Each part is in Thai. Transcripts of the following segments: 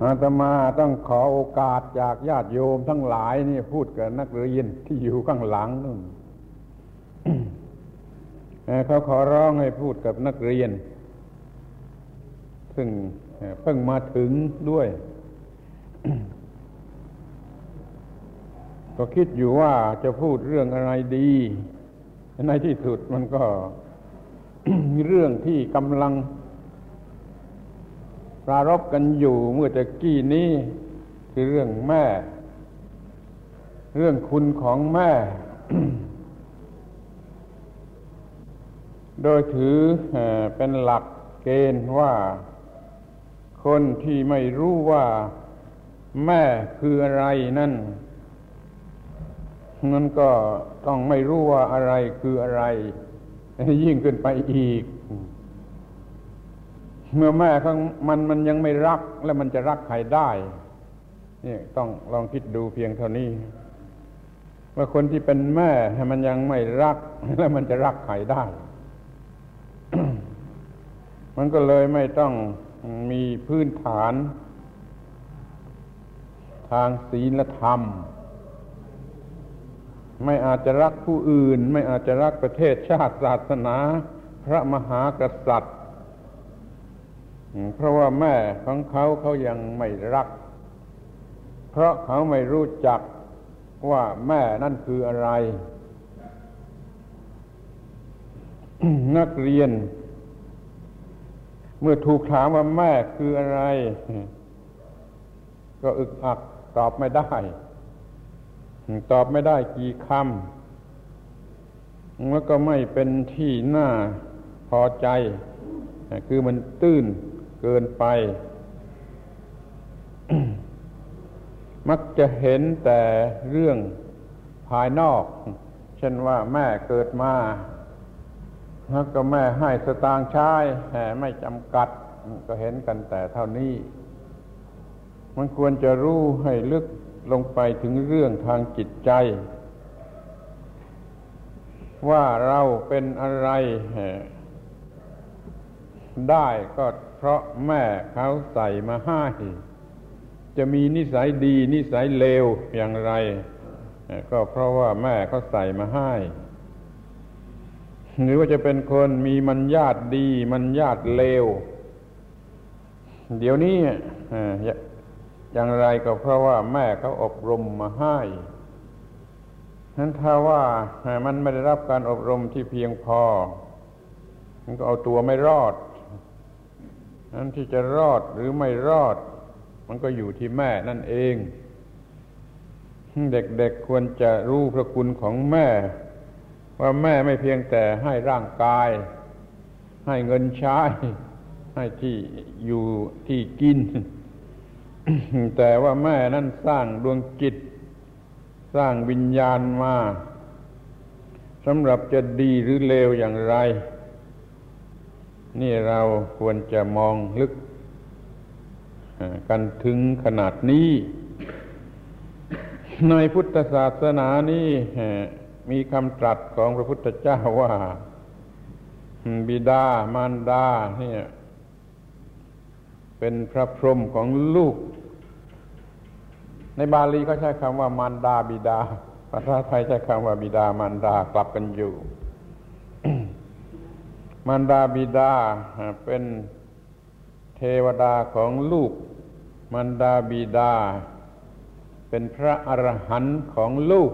อาตมาต้องขอโอกาสจากญาติโยมทั้งหลายนี่พูดกับนักเรียนที่อยู่ข้างหลังนู่น เขาขอร้องให้พูดกับนักเรียนซึ่งเพิ่งมาถึงด้วย ก็คิดอยู่ว่าจะพูดเรื่องอะไรดีในที่สุดมันก็ เรื่องที่กำลังปรารภกันอยู่เมื่อตะกี้นี้คือเรื่องแม่เรื่องคุณของแม่ โดยถือเป็นหลักเกณฑ์ว่าคนที่ไม่รู้ว่าแม่คืออะไรนั่นมันก็ต้องไม่รู้ว่าอะไรคืออะไรยิ่งขึ้นไปอีกเมื่อแม่ของมันยังไม่รักแล้วมันจะรักใครได้นี่ต้องลองคิดดูเพียงเท่านี้ว่าคนที่เป็นแม่มันยังไม่รักแล้วมันจะรักใครได้ มันก็เลยไม่ต้องมีพื้นฐานทางศีลธรรมไม่อาจจะรักผู้อื่นไม่อาจจะรักประเทศชาติศาสนาพระมหากษัตริย์เพราะว่าแม่ของเขายังไม่รักเพราะเขาไม่รู้จักว่าแม่นั่นคืออะไร นักเรียนเมื่อถูกถามว่าแม่คืออะไรก็อึกอักตอบไม่ได้กี่คำแล้วก็ไม่เป็นที่น่าพอใจคือมันตื้นเกินไป มักจะเห็นแต่เรื่องภายนอกเช่นว่าแม่เกิดมาแล้วก็แม่ให้สตางค์ใช้ไม่จำกัดก็เห็นกันแต่เท่านี้มันควรจะรู้ให้ลึกลงไปถึงเรื่องทางจิตใจว่าเราเป็นอะไรได้ก็เพราะแม่เขาใส่มาให้จะมีนิสัยดีนิสัยเลวอย่างไรก็เพราะว่าแม่เขาใส่มาให้หรือว่าจะเป็นคนมีมัญญาติดีมัญญาติเลวเดี๋ยวนี้อย่างไรก็เพราะว่าแม่เขาอบรมมาให้นั้นถ้าว่ามันไม่ได้รับการอบรมที่เพียงพอมันก็เอาตัวไม่รอดนั้นที่จะรอดหรือไม่รอดมันก็อยู่ที่แม่นั่นเองเด็กๆควรจะรู้พระคุณของแม่ว่าแม่ไม่เพียงแต่ให้ร่างกายให้เงินใช้ให้ที่อยู่ที่กิน แต่ว่าแม่นั้นสร้างดวงจิตสร้างวิญญาณมาสำหรับจะดีหรือเลวอย่างไรนี่เราควรจะมองลึกกันถึงขนาดนี้ในพุทธศาสนานี้มีคำตรัสของพระพุทธเจ้าว่าบิดามารดาเนี่ยเป็นพระพรหมของลูกในบาลีเขาใช้คำว่ามารดาบิดาภาษาไทยใช้คำว่าบิดามารดากลับกันอยู่ มารดาบิดาเป็นเทวดาของลูกมารดาบิดาเป็นพระอรหันต์ของลูก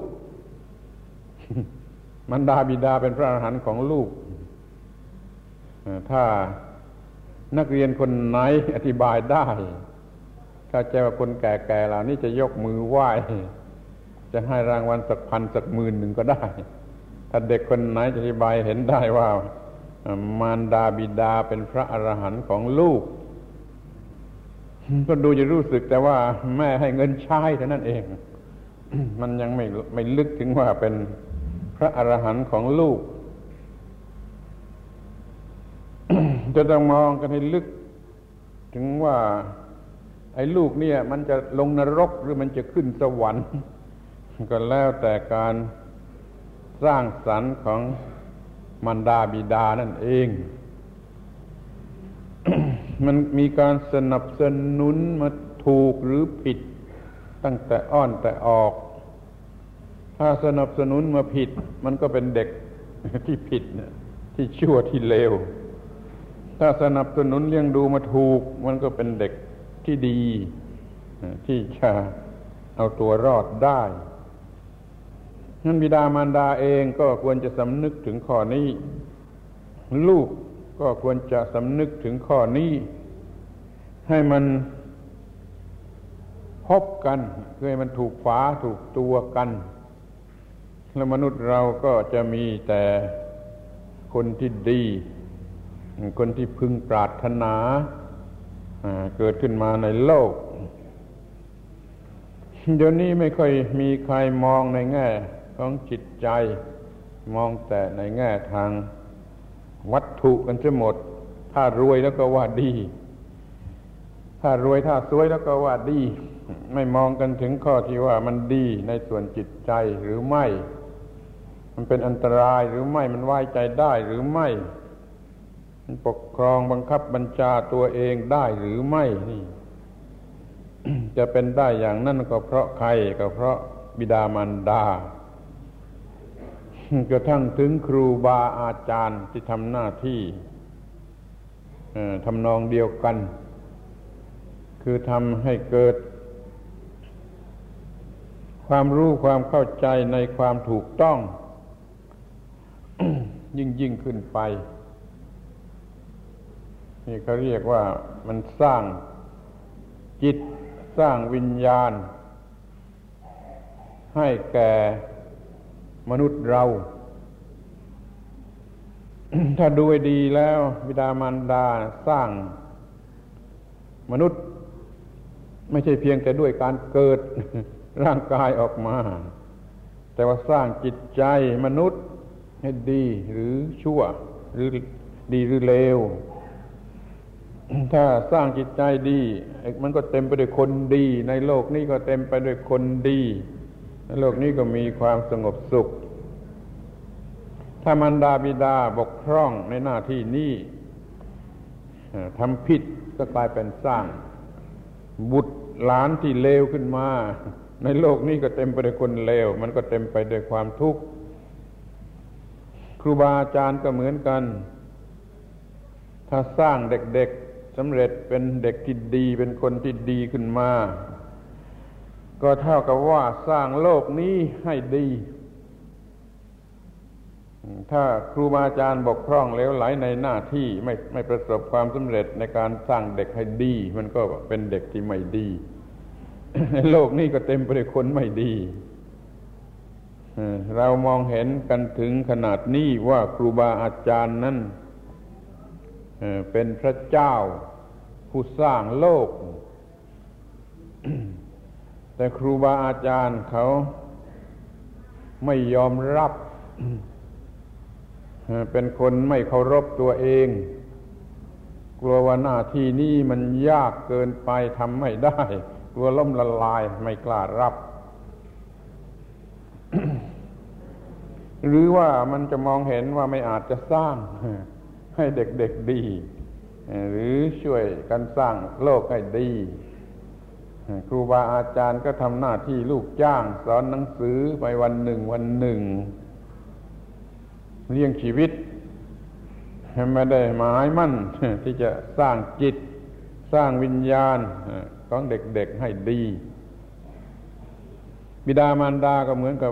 มารดาบิดาเป็นพระอรหันต์ของลูกถ้านักเรียนคนไหนอธิบายได้เข้าใจว่าคนแก่ๆเหล่านี้จะยกมือไหว้จะให้รางวัลสักพันสักหมื่นหนึ่งก็ได้ถ้าเด็กคนไหนอธิบายเห็นได้ว่ามารดาบิดาเป็นพระอรหันต์ของลูกก็ดูจะรู้สึกแต่ว่าแม่ให้เงินใช้เท่านั้นเอง มันยังไม่ลึกถึงว่าเป็นพระอรหันต์ของลูก จะต้องมองกันให้ลึกถึงว่าไอ้ลูกเนี่ยมันจะลงนรกหรือมันจะขึ้นสวรรค์ก็แล้วแต่การสร้างสรรค์ของมารดาบิดานั่นเอง มันมีการสนับสนุนมาถูกหรือผิดตั้งแต่อ้อนแต่ออกถ้าสนับสนุนมาผิดมันก็เป็นเด็กที่ผิดนะที่ชั่วที่เลวถ้าสนับสนุนเลี้ยงดูมาถูกมันก็เป็นเด็กที่ดีที่จะเอาตัวรอดได้งั้นบิดามารดาเองก็ควรจะสำนึกถึงข้อนี้ลูกก็ควรจะสำนึกถึงข้อนี้ให้มันพบกันเพื่อให้มันถูกฝาถูกตัวกันแล้วมนุษย์เราก็จะมีแต่คนที่ดีคนที่พึงปรารถนาเกิดขึ้นมาในโลกเดี๋ยวนี้ไม่ค่อยมีใครมองในแง่ของจิตใจมองแต่ในแง่ทางวัตถุกันซะหมดถ้ารวยแล้วก็ว่าดีถ้ารวยถ้าสวยแล้วก็ว่าดีไม่มองกันถึงข้อที่ว่ามันดีในส่วนจิตใจหรือไม่มันเป็นอันตรายหรือไม่มันไว้ใจได้หรือไม่มันปกครองบังคับบัญชาตัวเองได้หรือไม่นี่ จะเป็นได้อย่างนั้นก็เพราะใครก็เพราะบิดามารดากระทั่งถึงครูบาอาจารย์ที่ทำหน้าที่ทำนองเดียวกันคือทำให้เกิดความรู้ความเข้าใจในความถูกต้อง ยิ่งขึ้นไปนี่เขาเรียกว่ามันสร้างจิตสร้างวิญญาณให้แก่มนุษย์เรา ถ้าดูให้ดีแล้วบิดามารดาสร้างมนุษย์ไม่ใช่เพียงแต่ด้วยการเกิด ร่างกายออกมาแต่ว่าสร้างจิตใจมนุษย์ให้ดีหรือชั่วหรือดีหรือเลว ถ้าสร้างจิตใจดีมันก็เต็มไปด้วยคนดีในโลกนี้ก็เต็มไปด้วยคนดีในโลกนี้ก็มีความสงบสุขถ้ามารดาบิดาบกพร่องในหน้าที่นี้ทำผิดก็กลายเป็นสร้างบุตรหลานที่เลวขึ้นมาในโลกนี้ก็เต็มไปด้วยคนเลวมันก็เต็มไปด้วยความทุกข์ครูบาอาจารย์ก็เหมือนกันถ้าสร้างเด็กๆสำเร็จเป็นเด็กที่ดีเป็นคนที่ดีขึ้นมาก็เท่ากับว่าสร้างโลกนี้ให้ดีถ้าครูบาอาจารย์บกพร่องเลวไหลในหน้าที่ไม่ประสบความสำเร็จในการสร้างเด็กให้ดีมันก็เป็นเด็กที่ไม่ดี โลกนี้ก็เต็มไปด้วยคนไม่ดีเรามองเห็นกันถึงขนาดนี้ว่าครูบาอาจารย์นั้นเป็นพระเจ้าผู้สร้างโลก แต่ครูบาอาจารย์เขาไม่ยอมรับเป็นคนไม่เคารพตัวเองกลัวว่าหน้าที่นี้มันยากเกินไปทำไม่ได้กลัวล้มละลายไม่กล้ารับ หรือว่ามันจะมองเห็นว่าไม่อาจจะสร้างให้เด็กๆดีหรือช่วยกันสร้างโลกให้ดีครูบาอาจารย์ก็ทำหน้าที่ลูกจ้างสอนหนังสือไปวันหนึ่งเลี้ยงชีวิตไม่ได้หมายมั่นที่จะสร้างจิตสร้างวิญญาณของเด็กๆให้ดีบิดามารดาก็เหมือนกับ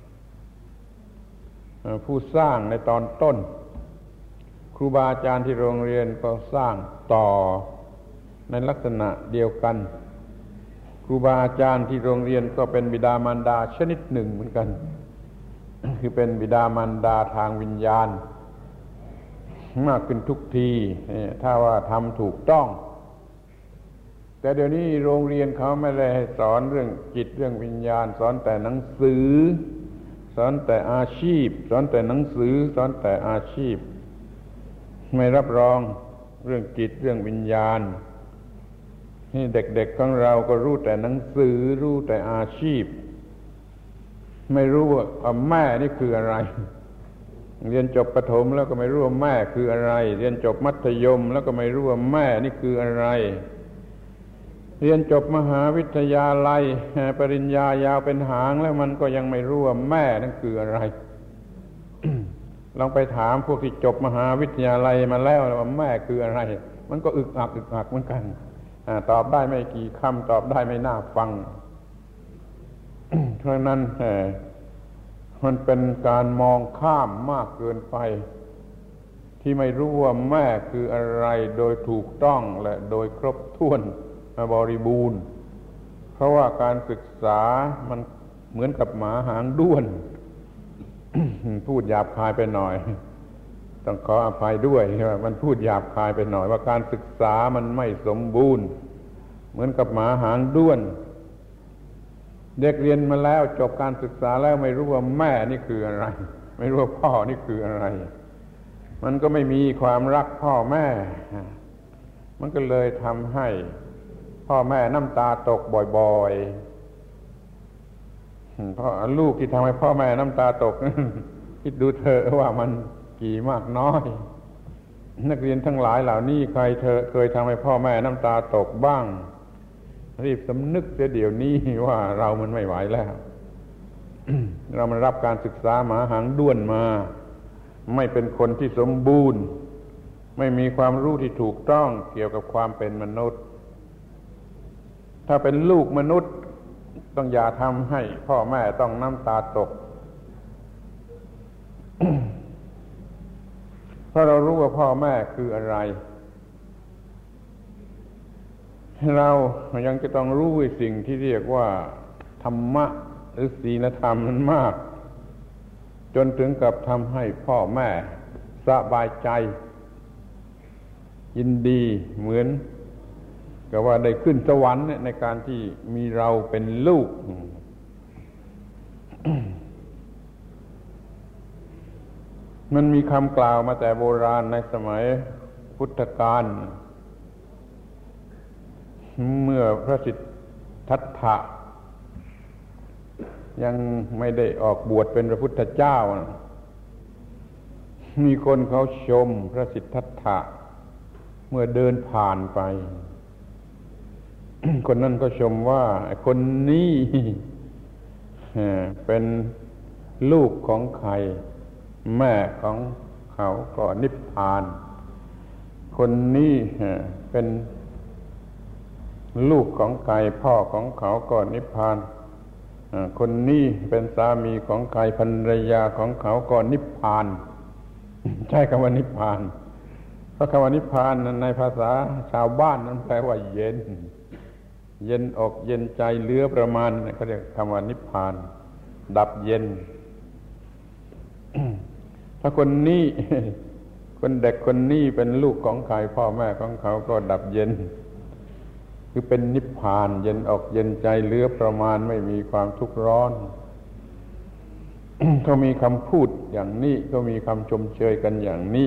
ผู้สร้างในตอนต้นครูบาอาจารย์ที่โรงเรียนก็สร้างต่อในลักษณะเดียวกันครูบาอาจารย์ที่โรงเรียนก็เป็นบิดามารดาชนิดหนึ่งเหมือนกันคือเป็นบิดามารดาทางวิญญาณมากขึ้นทุกทีถ้าว่าทำถูกต้องแต่เดี๋ยวนี้โรงเรียนเขาไม่ได้ให้สอนเรื่องจิตเรื่องวิญญาณสอนแต่หนังสือสอนแต่อาชีพสอนแต่หนังสือสอนแต่อาชีพไม่รับรองเรื่องจิตเรื่องวิญญาณนี่เด็กๆของเราก็รู้แต่หนังสือรู้แต่อาชีพไม่รู้ว่าแม่นี่คืออะไรเรียนจบประถมแล้วก็ไม่รู้ว่าแม่คืออะไรเรียนจบมัธยมแล้วก็ไม่รู้ว่าแม่นี่คืออะไรเรียนจบมหาวิทยาลัยปริญญายาวเป็นหางแล้วมันก็ยังไม่รู้ว่าแม่นั่นคืออะไร ลองไปถามพวกที่จบมหาวิทยาลัยมาแล้วว่าแม่คืออะไรมันก็อึกอักเหมือนกันตอบได้ไม่กี่คำตอบได้ไม่น่าฟัง เพราะนั้นมันเป็นการมองข้ามมากเกินไปที่ไม่รู้ว่าแม่คืออะไรโดยถูกต้องและโดยครบถ้วนบริบูรณ์เพราะว่าการศึกษามันเหมือนกับหมาหางด้วน พูดหยาบคายไปหน่อยต้องขออภัยด้วยว่ามันพูดหยาบคายไปหน่อยว่าการศึกษามันไม่สมบูรณ์เหมือนกับหมาหางด้วนเด็กเรียนมาแล้วจบการศึกษาแล้วไม่รู้ว่าแม่นี่คืออะไรไม่รู้ว่าพ่อนี่คืออะไรมันก็ไม่มีความรักพ่อแม่มันก็เลยทำให้พ่อแม่น้ำตาตกบ่อยๆเพราะลูกที่ทำให้พ่อแม่น้ำตาตก คิดดูเถอะว่ามันกี่มากน้อยนักเรียนทั้งหลายเหล่านี้ใครเคยทำให้พ่อแม่น้ำตาตกบ้างรีบสำนึกเสียเดี๋ยวนี้ว่าเรามันไม่ไหวแล้ว เรามันรับการศึกษาหมาหางด้วนมาไม่เป็นคนที่สมบูรณ์ไม่มีความรู้ที่ถูกต้องเกี่ยวกับความเป็นมนุษย์ถ้าเป็นลูกมนุษย์ต้องอย่าทำให้พ่อแม่ต้องน้ำตาตก เพราะเรารู้ว่าพ่อแม่คืออะไรเรายังจะต้องรู้สิ่งที่เรียกว่าธรรมะหรือศีลธรรมนั้นมากจนถึงกับทำให้พ่อแม่สบายใจยินดีเหมือนกับว่าได้ขึ้นสวรรค์ในการที่มีเราเป็นลูก มันมีคำกล่าวมาแต่โบราณในสมัยพุทธกาลเมื่อพระสิทธัตถะยังไม่ได้ออกบวชเป็นพระพุทธเจ้ามีคนเขาชมพระสิทธัตถะเมื่อเดินผ่านไป คนนั้นก็ชมว่าคนนี้เป็นลูกของใครแม่ของเขาก็นิพพานคนนี้เป็นลูกของใครพ่อของเขาก็นิพพานคนนี้เป็นสามีของใครภรรยาของเขาก็นิพพานใช่คำว่านิพพานเพราะคำว่านิพพานในภาษาชาวบ้านนั้นแปลว่าเย็นเย็นอกเย็นใจเหลือประมาณเขาเรียกคำว่านิพพานดับเย็น ถ้าคนนี้คนเด็กคนนี้เป็นลูกของใครพ่อแม่ของเขาก็ดับเย็นคือเป็นนิพพานเย็นอกเย็นใจเหลือประมาณไม่มีความทุกข์ร้อน เขามีคำพูดอย่างนี้เขามีคำชมเชยกันอย่างนี้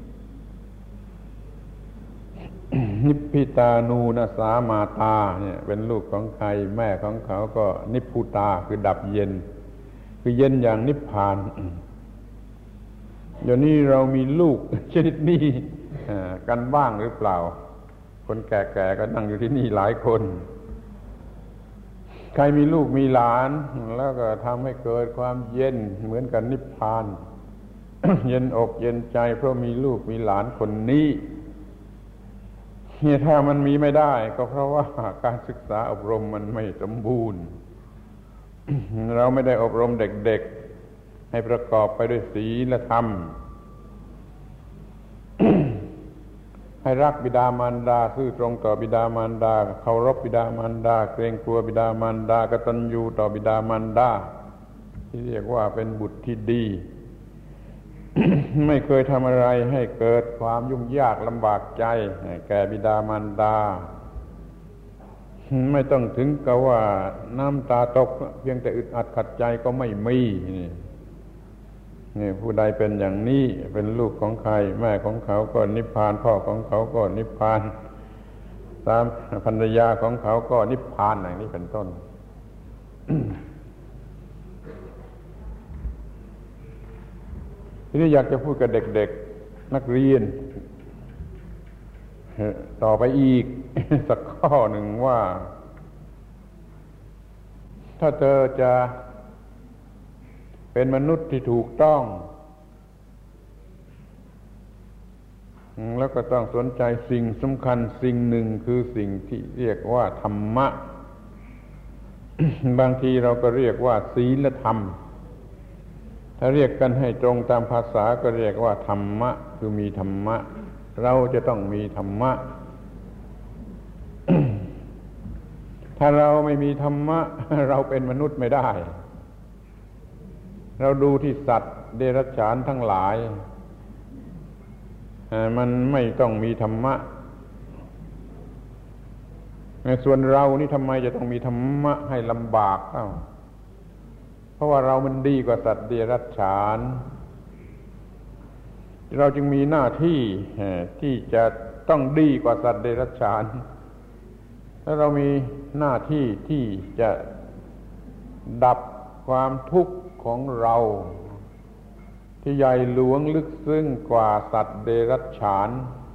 นิพพิตานูนะสามาตาเนี่ยเป็นลูกของใครแม่ของเขาก็นิพพุตาคือดับเย็นคือเย็นอย่างนิพพานเดี๋ยวนี้เรามีลูกชนิดนี้กันบ้างหรือเปล่าคนแก่ๆก็นั่งอยู่ที่นี่หลายคนใครมีลูกมีหลานแล้วก็ทำให้เกิดความเย็นเหมือนกันนิพพาน เย็นอกเย็นใจเพราะมีลูกมีหลานคนนี้ถ้ามันมีไม่ได้ก็เพราะว่าการศึกษาอบรมมันไม่สมบูรณ์ เราไม่ได้อบรมเด็กๆให้ประกอบไปด้วยศีลธรรม ให้รักบิดามารดาซื่อตรงต่อบิดามารดาเคารพบิดามารดาเกรงกลัวบิดามารดากตัญญูต่อบิดามารดาที่เรียกว่าเป็นบุตรที่ดี ไม่เคยทำอะไรให้เกิดความยุ่งยากลำบากใจแก่บิดามารดาไม่ต้องถึงกับว่าน้ำตาตกเพียงแต่อึดอัดขัดใจก็ไม่มีนี่ผู้ใดเป็นอย่างนี้เป็นลูกของใครแม่ของเขาก็นิพพานพ่อของเขาก็นิพพานสามภรรยาของเขาก็นิพพานอย่างนี้เป็นต้น ทีนี้อยากจะพูดกับเด็กๆนักเรียนต่อไปอีก สักข้อหนึ่งว่าถ้าเธอจะเป็นมนุษย์ที่ถูกต้องแล้วก็ต้องสนใจสิ่งสำคัญสิ่งหนึ่งคือสิ่งที่เรียกว่าธรรมะ บางทีเราก็เรียกว่าศีลธรรมถ้าเรียกกันให้ตรงตามภาษาก็เรียกว่าธรรมะคือมีธรรมะเราจะต้องมีธรรมะ ถ้าเราไม่มีธรรมะเราเป็นมนุษย์ไม่ได้เราดูที่สัตว์เดรัจฉานทั้งหลายมันไม่ต้องมีธรรมะส่วนเรานี่ทำไมจะต้องมีธรรมะให้ลำบากเพราะว่าเรามันดีกว่าสัตว์เดรัจฉานเราจึงมีหน้าที่ที่จะต้องดีกว่าสัตว์เดรัจฉานและเรามีหน้าที่ที่จะดับความทุกข์ของเราที่ใหญ่หลวงลึกซึ้งกว่าสัตว์เดรัจฉาน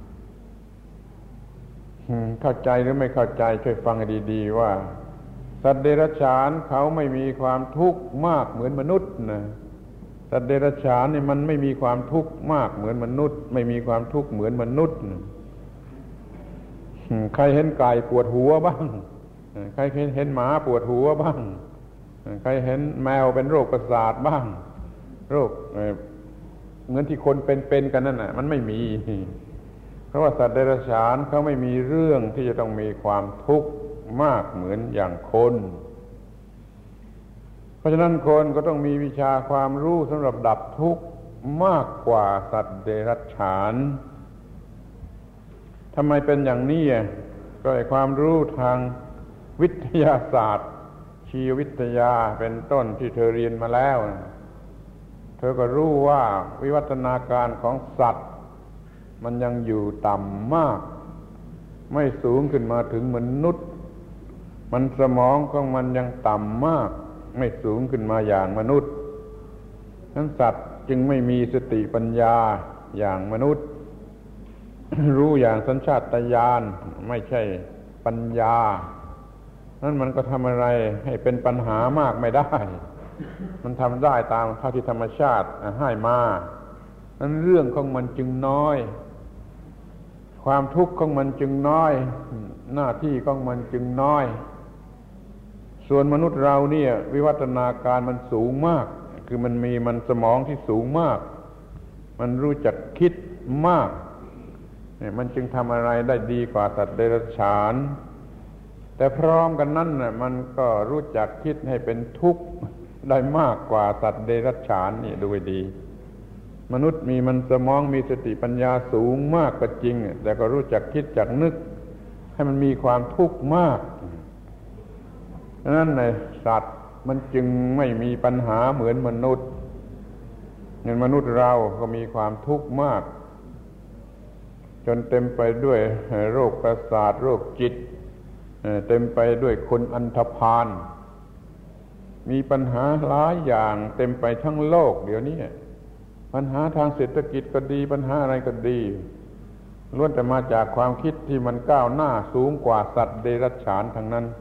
เข้าใจหรือไม่เข้าใจช่วยฟังให้ดีๆว่าสัตว์เดรัจฉานเขาไม่มีความทุกข์มากเหมือนมนุษย์นะสัตว์เดรัจฉานนี่มันไม่มีความทุกข์มากเหมือนมนุษย์ไม่มีความทุกข์เหมือนมนุษย์ใครเห็นไก่ปวดหัวบ้างใครเห็นหมาปวดหัวบ้างใครเห็นแมวเป็นโรคประสาทบ้างโรคเหมือนที่คนเป็นกันนั่นน่ะมันไม่มีเพราะว่าสัตว์เดรัจฉานเขาไม่มีเรื่องที่จะต้องมีความทุกข์มากเหมือนอย่างคนเพราะฉะนั้นคนก็ต้องมีวิชาความรู้สำหรับดับทุกข์มากกว่าสัตว์เดรัจฉานทำไมเป็นอย่างนี้ก็ไอ้ความรู้ทางวิทยาศาสตร์ชีววิทยาเป็นต้นที่เธอเรียนมาแล้วเธอก็รู้ว่าวิวัฒนาการของสัตว์มันยังอยู่ต่ำมากไม่สูงขึ้นมาถึงมนุษย์มันสมองของมันยังต่ำมากไม่สูงขึ้นมาอย่างมนุษย์นั้นสัตว์จึงไม่มีสติปัญญาอย่างมนุษย์ รู้อย่างสัญชาตญาณไม่ใช่ปัญญานั้นมันก็ทำอะไรให้เป็นปัญหามากไม่ได้มันทำได้ตามเท่าที่ธรรมชาติให้มานั้นเรื่องของมันจึงน้อยความทุกข์ของมันจึงน้อยหน้าที่ของมันจึงน้อยส่วนมนุษย์เราเนี่ยวิวัฒนาการมันสูงมากคือมันสมองที่สูงมากมันรู้จักคิดมากเนี่ยมันจึงทำอะไรได้ดีกว่าสัตว์เดรัจฉานแต่พร้อมกันนั้นน่ะมันก็รู้จักคิดให้เป็นทุกข์ได้มากกว่าสัตว์เดรัจฉานนี่ดูให้ดีมนุษย์มันสมองมีสติปัญญาสูงมากก็จริงแต่ก็รู้จักคิดจักนึกให้มันมีความทุกข์มากดังนั้นในสัตว์มันจึงไม่มีปัญหาเหมือนมนุษย์มนุษย์เราก็มีความทุกข์มากจนเต็มไปด้วยโรคประสาทโรคจิตเต็มไปด้วยคนอันธพาลมีปัญหาหลายอย่างเต็มไปทั้งโลกเดี๋ยวนี้ปัญหาทางเศรษฐกิจก็ดีปัญหาอะไรก็ดีล้วนแต่มาจากความคิดที่มันก้าวหน้าสูงกว่าสัตว์เดรัจฉานทั้งนั้น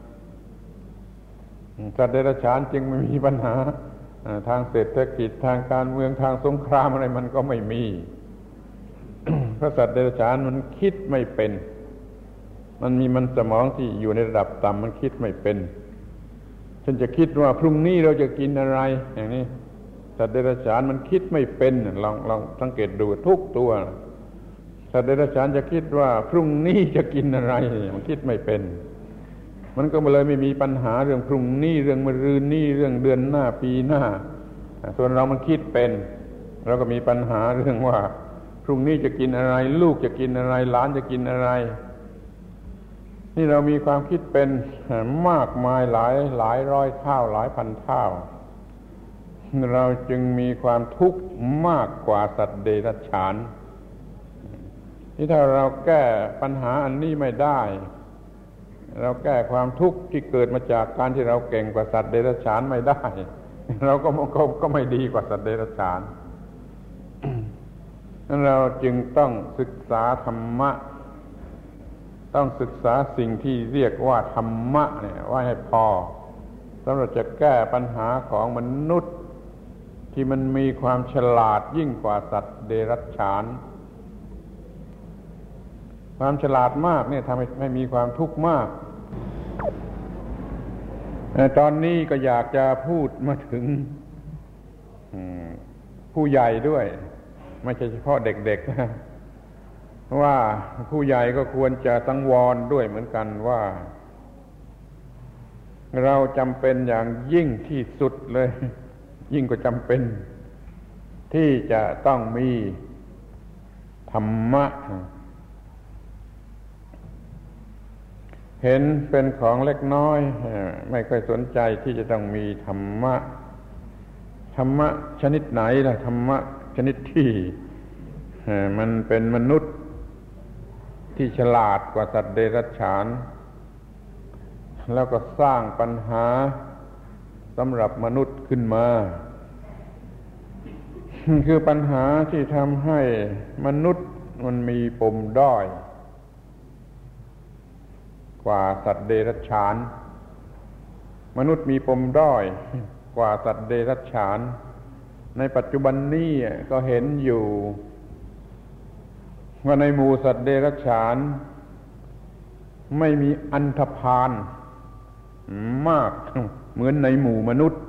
สัตว์เดรัจฉานจึงไม่มีปัญหาทางเศรษฐกิจทางการเมืองทางสงครามอะไรมันก็ไม่มี เพราะสัตว์เดรัจฉานมันคิดไม่เป็นมันสมองที่อยู่ในระดับต่ำมันคิดไม่เป็นฉันจะคิดว่าพรุ่งนี้เราจะกินอะไรอย่างนี้สัตว์เดรัจฉานมันคิดไม่เป็นลองสังเกตดูทุกตัวสัตว์เดรัจฉานจะคิดว่าพรุ่งนี้จะกินอะไรมันคิดไม่เป็นมันก็เลยไม่มีปัญหาเรื่องพรุ่งนี้เรื่องมะรืนนี้เรื่องเดือนหน้าปีหน้าส่วนเรามันคิดเป็นเราก็มีปัญหาเรื่องว่าพรุ่งนี้จะกินอะไรลูกจะกินอะไรหลานจะกินอะไรนี่เรามีความคิดเป็นมากมายหลายร้อยเท่าหลายพันเท่าเราจึงมีความทุกข์มากกว่าสัตว์เดรัจฉานที่ถ้าเราแก้ปัญหาอันนี้ไม่ได้เราแก้ความทุกข์ที่เกิดมาจากการที่เราเก่งกว่าสัตว์เดรัจฉานไม่ได้เราก็ไม่ดีกว่าสัตว์เดรัจฉานนั้นเราจึงต้องศึกษาธรรมะต้องศึกษาสิ่งที่เรียกว่าธรรมะเนี่ยไว้ให้พอสำหรับจะแก้ปัญหาของมนุษย์ที่มันมีความฉลาดยิ่งกว่าสัตว์เดรัจฉานความฉลาดมากเนี่ยทำให้มีความทุกข์มากตอนนี้ก็อยากจะพูดมาถึงผู้ใหญ่ด้วยไม่ใช่เฉพาะเด็กๆนะว่าผู้ใหญ่ก็ควรจะสังวรด้วยเหมือนกันว่าเราจำเป็นอย่างยิ่งที่สุดเลยยิ่งกว่าจำเป็นที่จะต้องมีธรรมะเห็นเป็นของเล็กน้อยไม่ค่อยสนใจที่จะต้องมีธรรมะชนิดไหนล่ะธรรมะชนิดที่มันเป็นมนุษย์ที่ฉลาดกว่าสัตว์เดรัจฉานแล้วก็สร้างปัญหาสำหรับมนุษย์ขึ้นมาคือปัญหาที่ทำให้มนุษย์มันมีปมด้อยกว่าสัตว์เดรัจฉานมนุษย์มีปมด้อยกว่าสัตว์เดรัจฉานในปัจจุบันนี้ก็เห็นอยู่ว่าในหมู่สัตว์เดรัจฉานไม่มีอันธพาลมากเหมือนในหมู่มนุษย์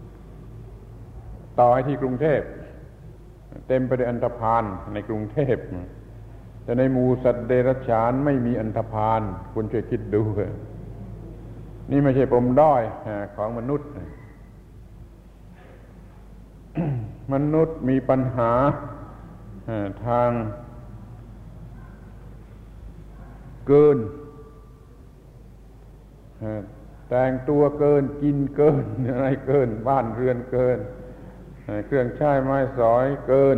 ต่อให้ที่กรุงเทพเต็มไปด้วยอันธพาลในกรุงเทพแต่ในหมู่สัตว์เดรัจฉานไม่มีอันธพาลคุณช่วยคิดดูนี่ไม่ใช่ปมด้อยของมนุษย์มนุษย์มีปัญหาทางเกินแต่งตัวเกินกินเกินอะไรเกินบ้านเรือนเกินเครื่องใช้ไม้สอยเกิน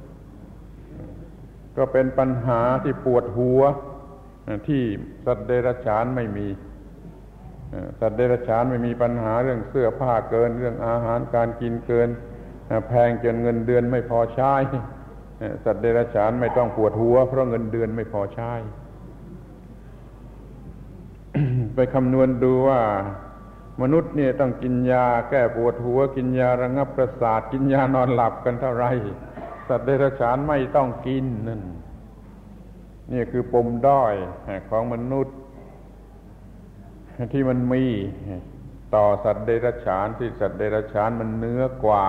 ก็เป็นปัญหาที่ปวดหัวที่สัตว์เดรัจฉานไม่มีสัตว์เดรัจฉานไม่มีปัญหาเรื่องเสื้อผ้าเกินเรื่องอาหารการกินเกินแพงจนเงินเดือนไม่พอใช้สัตว์เดรัจฉานไม่ต้องปวดหัวเพราะเงินเดือนไม่พอใช้ ไปคำนวณดูว่ามนุษย์เนี่ยต้องกินยาแก้ปวดหัวกินยาระงับประสาทกินยานอนหลับกันเท่าไรสัตว์เดรัจฉานไม่ต้องกินนั่นนี่คือปมด้อยของมนุษย์ที่มันมีต่อสัตว์เดรัจฉานที่สัตว์เดรัจฉานมันเหนือกว่า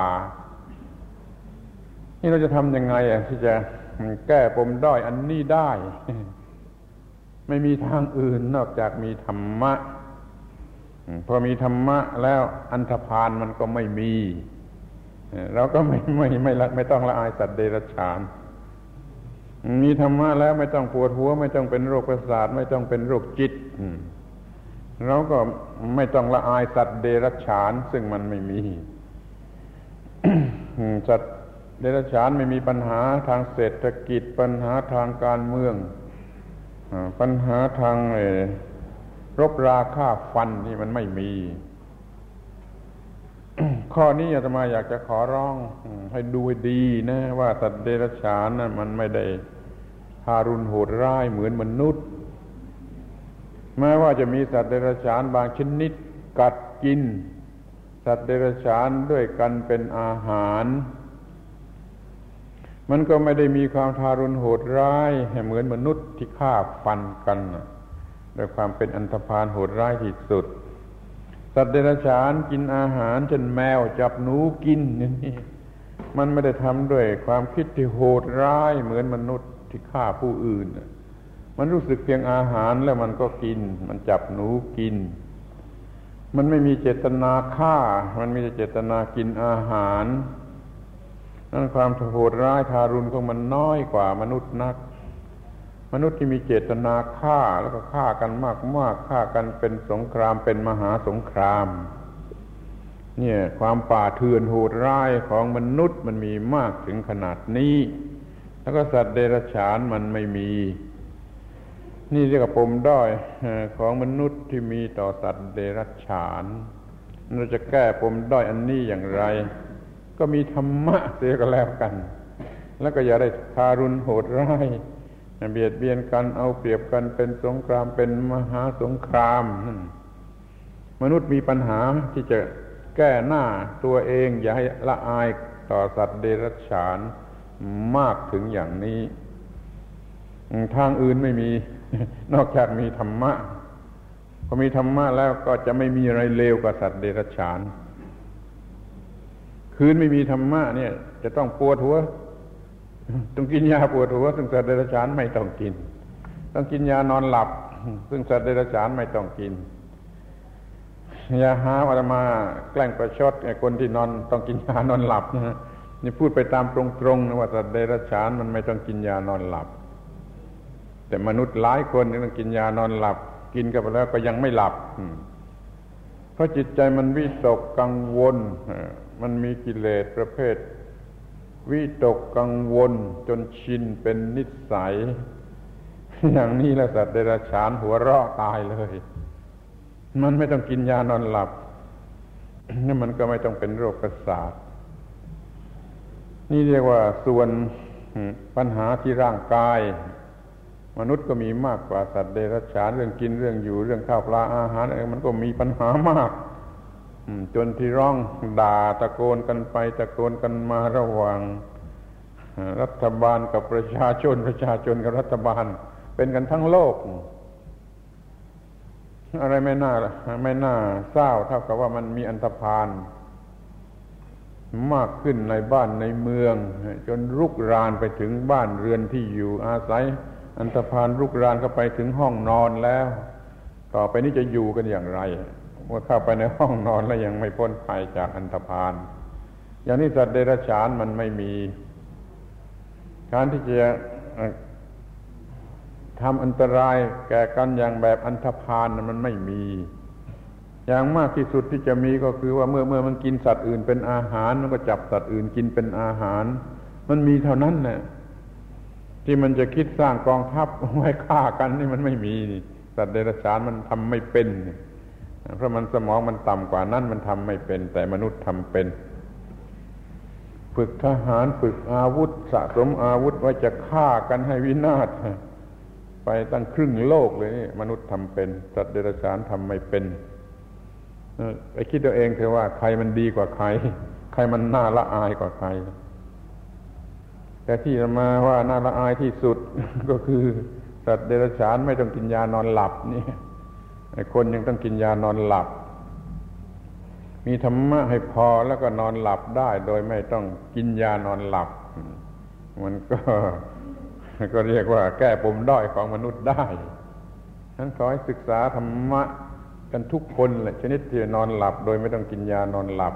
นี่เราจะทำยังไงที่จะแก้ปมด้อยอันนี้ได้ไม่มีทางอื่นนอกจากมีธรรมะพอมีธรรมะแล้วอันธพาลมันก็ไม่มีเราก็ไม่ต้องละอายสัตว์เดรัจฉานมีธรรมะแล้วไม่ต้องปวดหัวไม่ต้องเป็นโรคประสาทไม่ต้องเป็นโรคจิตเราก็ไม่ต้องละอายสัตว์เดรัจฉานซึ่งมันไม่มี สัตว์เดรัจฉานไม่มีปัญหาทางเศรษฐกิจปัญหาทางการเมืองปัญหาทางรบราฆ่าฟันนี่มันไม่มี ข้อนี้อาตมาอยากจะขอร้องให้ดูให้ดีนะว่าสัตว์เดรัจฉานนั้นมันไม่ได้ทารุณโหดร้ายเหมือนมนุษย์แม้ว่าจะมีสัตว์เดรัจฉานบางชนิดกัดกินสัตว์เดรัจฉานด้วยกันเป็นอาหารมันก็ไม่ได้มีความทารุณโหดร้ายเหมือนมนุษย์ที่ฆ่าฟันกันด้วยความเป็นอันธพาลโหดร้ายที่สุดสัตว์เดรัจฉานกินอาหารเช่นแมวจับหนูกินนี่มันไม่ได้ทำด้วยความคิดที่โหดร้ายเหมือนมนุษย์ที่ฆ่าผู้อื่นมันรู้สึกเพียงอาหารแล้วมันก็กินมันจับหนูกินมันไม่มีเจตนาฆ่ามันมีแต่เจตนากินอาหารนั่นความโหดร้ายทารุณของมันน้อยกว่ามนุษย์นักมนุษย์ที่มีเจตนาฆ่าแล้วก็ฆ่ากันมากๆฆ่ากันเป็นสงครามเป็นมหาสงครามเนี่ยความป่าเถื่อนโหดร้ายของมนุษย์มันมีมากถึงขนาดนี้แล้วก็สัตว์เดรัจฉานมันไม่มีนี่เรียกว่าปมด้อยของมนุษย์ที่มีต่อสัตว์เดรัจฉานเราจะแก้ปมด้อยอันนี้อย่างไรก็มีธรรมะเสียก็แล้วกันแล้วก็อย่าได้ทารุณโหดร้ายเบียดเบียนกันเอาเปรียบกันเป็นสงครามเป็นมหาสงครามนั่นมนุษย์มีปัญหาที่จะแก้หน้าตัวเองอย่าให้ละอายต่อสัตว์เดรัจฉานมากถึงอย่างนี้ทางอื่นไม่มี นอกจากมีธรรมะพอมีธรรมะแล้วก็จะไม่มีอะไรเลวกว่าสัตว์เดรัจฉานคืนไม่มีธรรมะเนี่ยจะต้องปวดหัวต้องกินยาปวดหัวซึ่งสัตว์เดรัจฉานไม่ต้องกินต้องกินยานอนหลับซึ่งสัตว์เดรัจฉานไม่ต้องกินอย่าหาว่ามาแกล้งประชดไอ้คนที่นอนต้องกินยานอนหลับนะนี่พูดไปตามตรงๆนะว่าสัตว์เดรัจฉานมันไม่ต้องกินยานอนหลับแต่มนุษย์หลายคนนี่ต้องกินยานอนหลับกินกันไปแล้วก็ยังไม่หลับเพราะจิตใจมันวิตกกังวลมันมีกิเลสประเภทวิตกกังวลจนชินเป็นนิสัยอย่างนี้แล้วสัตว์เดรัจฉานหัวเราะตายเลยมันไม่ต้องกินยานอนหลับนี่มันก็ไม่ต้องเป็นโรคประสาทนี่เรียกว่าส่วนปัญหาที่ร่างกายมนุษย์ก็มีมากกว่าสัตว์เดรัจฉานเรื่องกินเรื่องอยู่เรื่องข้าวปลาอาหารอะไรมันก็มีปัญหามากจนที่ร้องด่าตะโกนกันไปตะโกนกันมาระหว่างรัฐบาลกับประชาชนกับรัฐบาลเป็นกันทั้งโลกอะไรไม่น่าเศร้าเท่ากับว่ามันมีอันธพาลมากขึ้นในบ้านในเมืองจนรุกรานไปถึงบ้านเรือนที่อยู่อาศัยอันธพาลรุกรานเข้าไปถึงห้องนอนแล้วต่อไปนี้จะอยู่กันอย่างไรเมื่อเข้าไปในห้องนอนแล้วยังไม่พ้นภัยจากอันธพาลอย่างนี้สัตว์เดรัจฉานมันไม่มีการที่จะทำอันตรายแก่กันอย่างแบบอันธพาลมันไม่มีอย่างมากที่สุดที่จะมีก็คือว่าเมื่อมันกินสัตว์อื่นเป็นอาหารมันก็จับสัตว์อื่นกินเป็นอาหารมันมีเท่านั้นแหละที่มันจะคิดสร้างกองทัพไว้ฆ่ากันนี่มันไม่มีสัตว์เดรัจฉานมันทำไม่เป็นเพราะมันสมองมันต่ำกว่านั้นมันทำไม่เป็นแต่มนุษย์ทำเป็นฝึกทหารฝึกอาวุธสะสมอาวุธไว้จะฆ่ากันให้วินาศไปตั้งครึ่งโลกเลยนี่มนุษย์ทำเป็นสัตว์เดรัจฉานทำไม่เป็นไปคิดตัวเองเถอะว่าใครมันดีกว่าใครใครมันน่าละอายกว่าใครแต่ที่มาว่าน่าละอายที่สุดก็คือสัตว์เดรัจฉานไม่ต้องกินยานอนหลับนี่ไอ้คนยังต้องกินยานอนหลับมีธรรมะให้พอแล้วก็นอนหลับได้โดยไม่ต้องกินยานอนหลับมันก็เรียกว่าแก้ปมด้อยของมนุษย์ได้ฉะนั้นขอให้ศึกษาธรรมะกันทุกคนแหละชนิดที่นอนหลับโดยไม่ต้องกินยานอนหลับ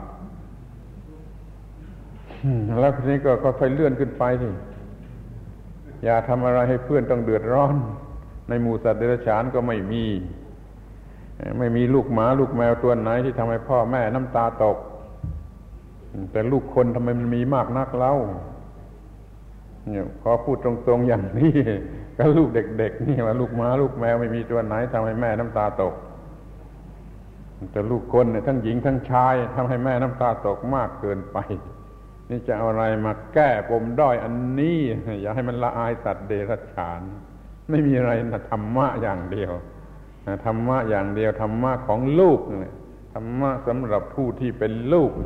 แล้วทีนี้ก็ค่อยๆเลื่อนขึ้นไปสิอย่าทำอะไรให้เพื่อนต้องเดือดร้อนในหมู่สัตว์เดรัจฉานก็ไม่มีลูกหมาลูกแมวตัวไหนที่ทำให้พ่อแม่น้ำตาตกแต่ลูกคนทำไมมันมีมากนักเล่าเนี่ยขอพูดตรงๆอย่างนี้ก็ลูกเด็กๆนี่ว่าลูกหมาลูกแมวไม่มีตัวไหนทำให้แม่น้ำตาตกแต่ลูกคนเนี่ยทั้งหญิงทั้งชายทำให้แม่น้ำตาตกมากเกินไปนี่จะเอาอะไรมาแก้ปมด้อยอันนี้อย่าให้มันละอายสัตว์เดรัจฉานไม่มีอะไรนะธรรมะอย่างเดียวธรรมะอย่างเดียวธรรมะของลูกเนี่ยธรรมะสำหรับผู้ที่เป็นลูก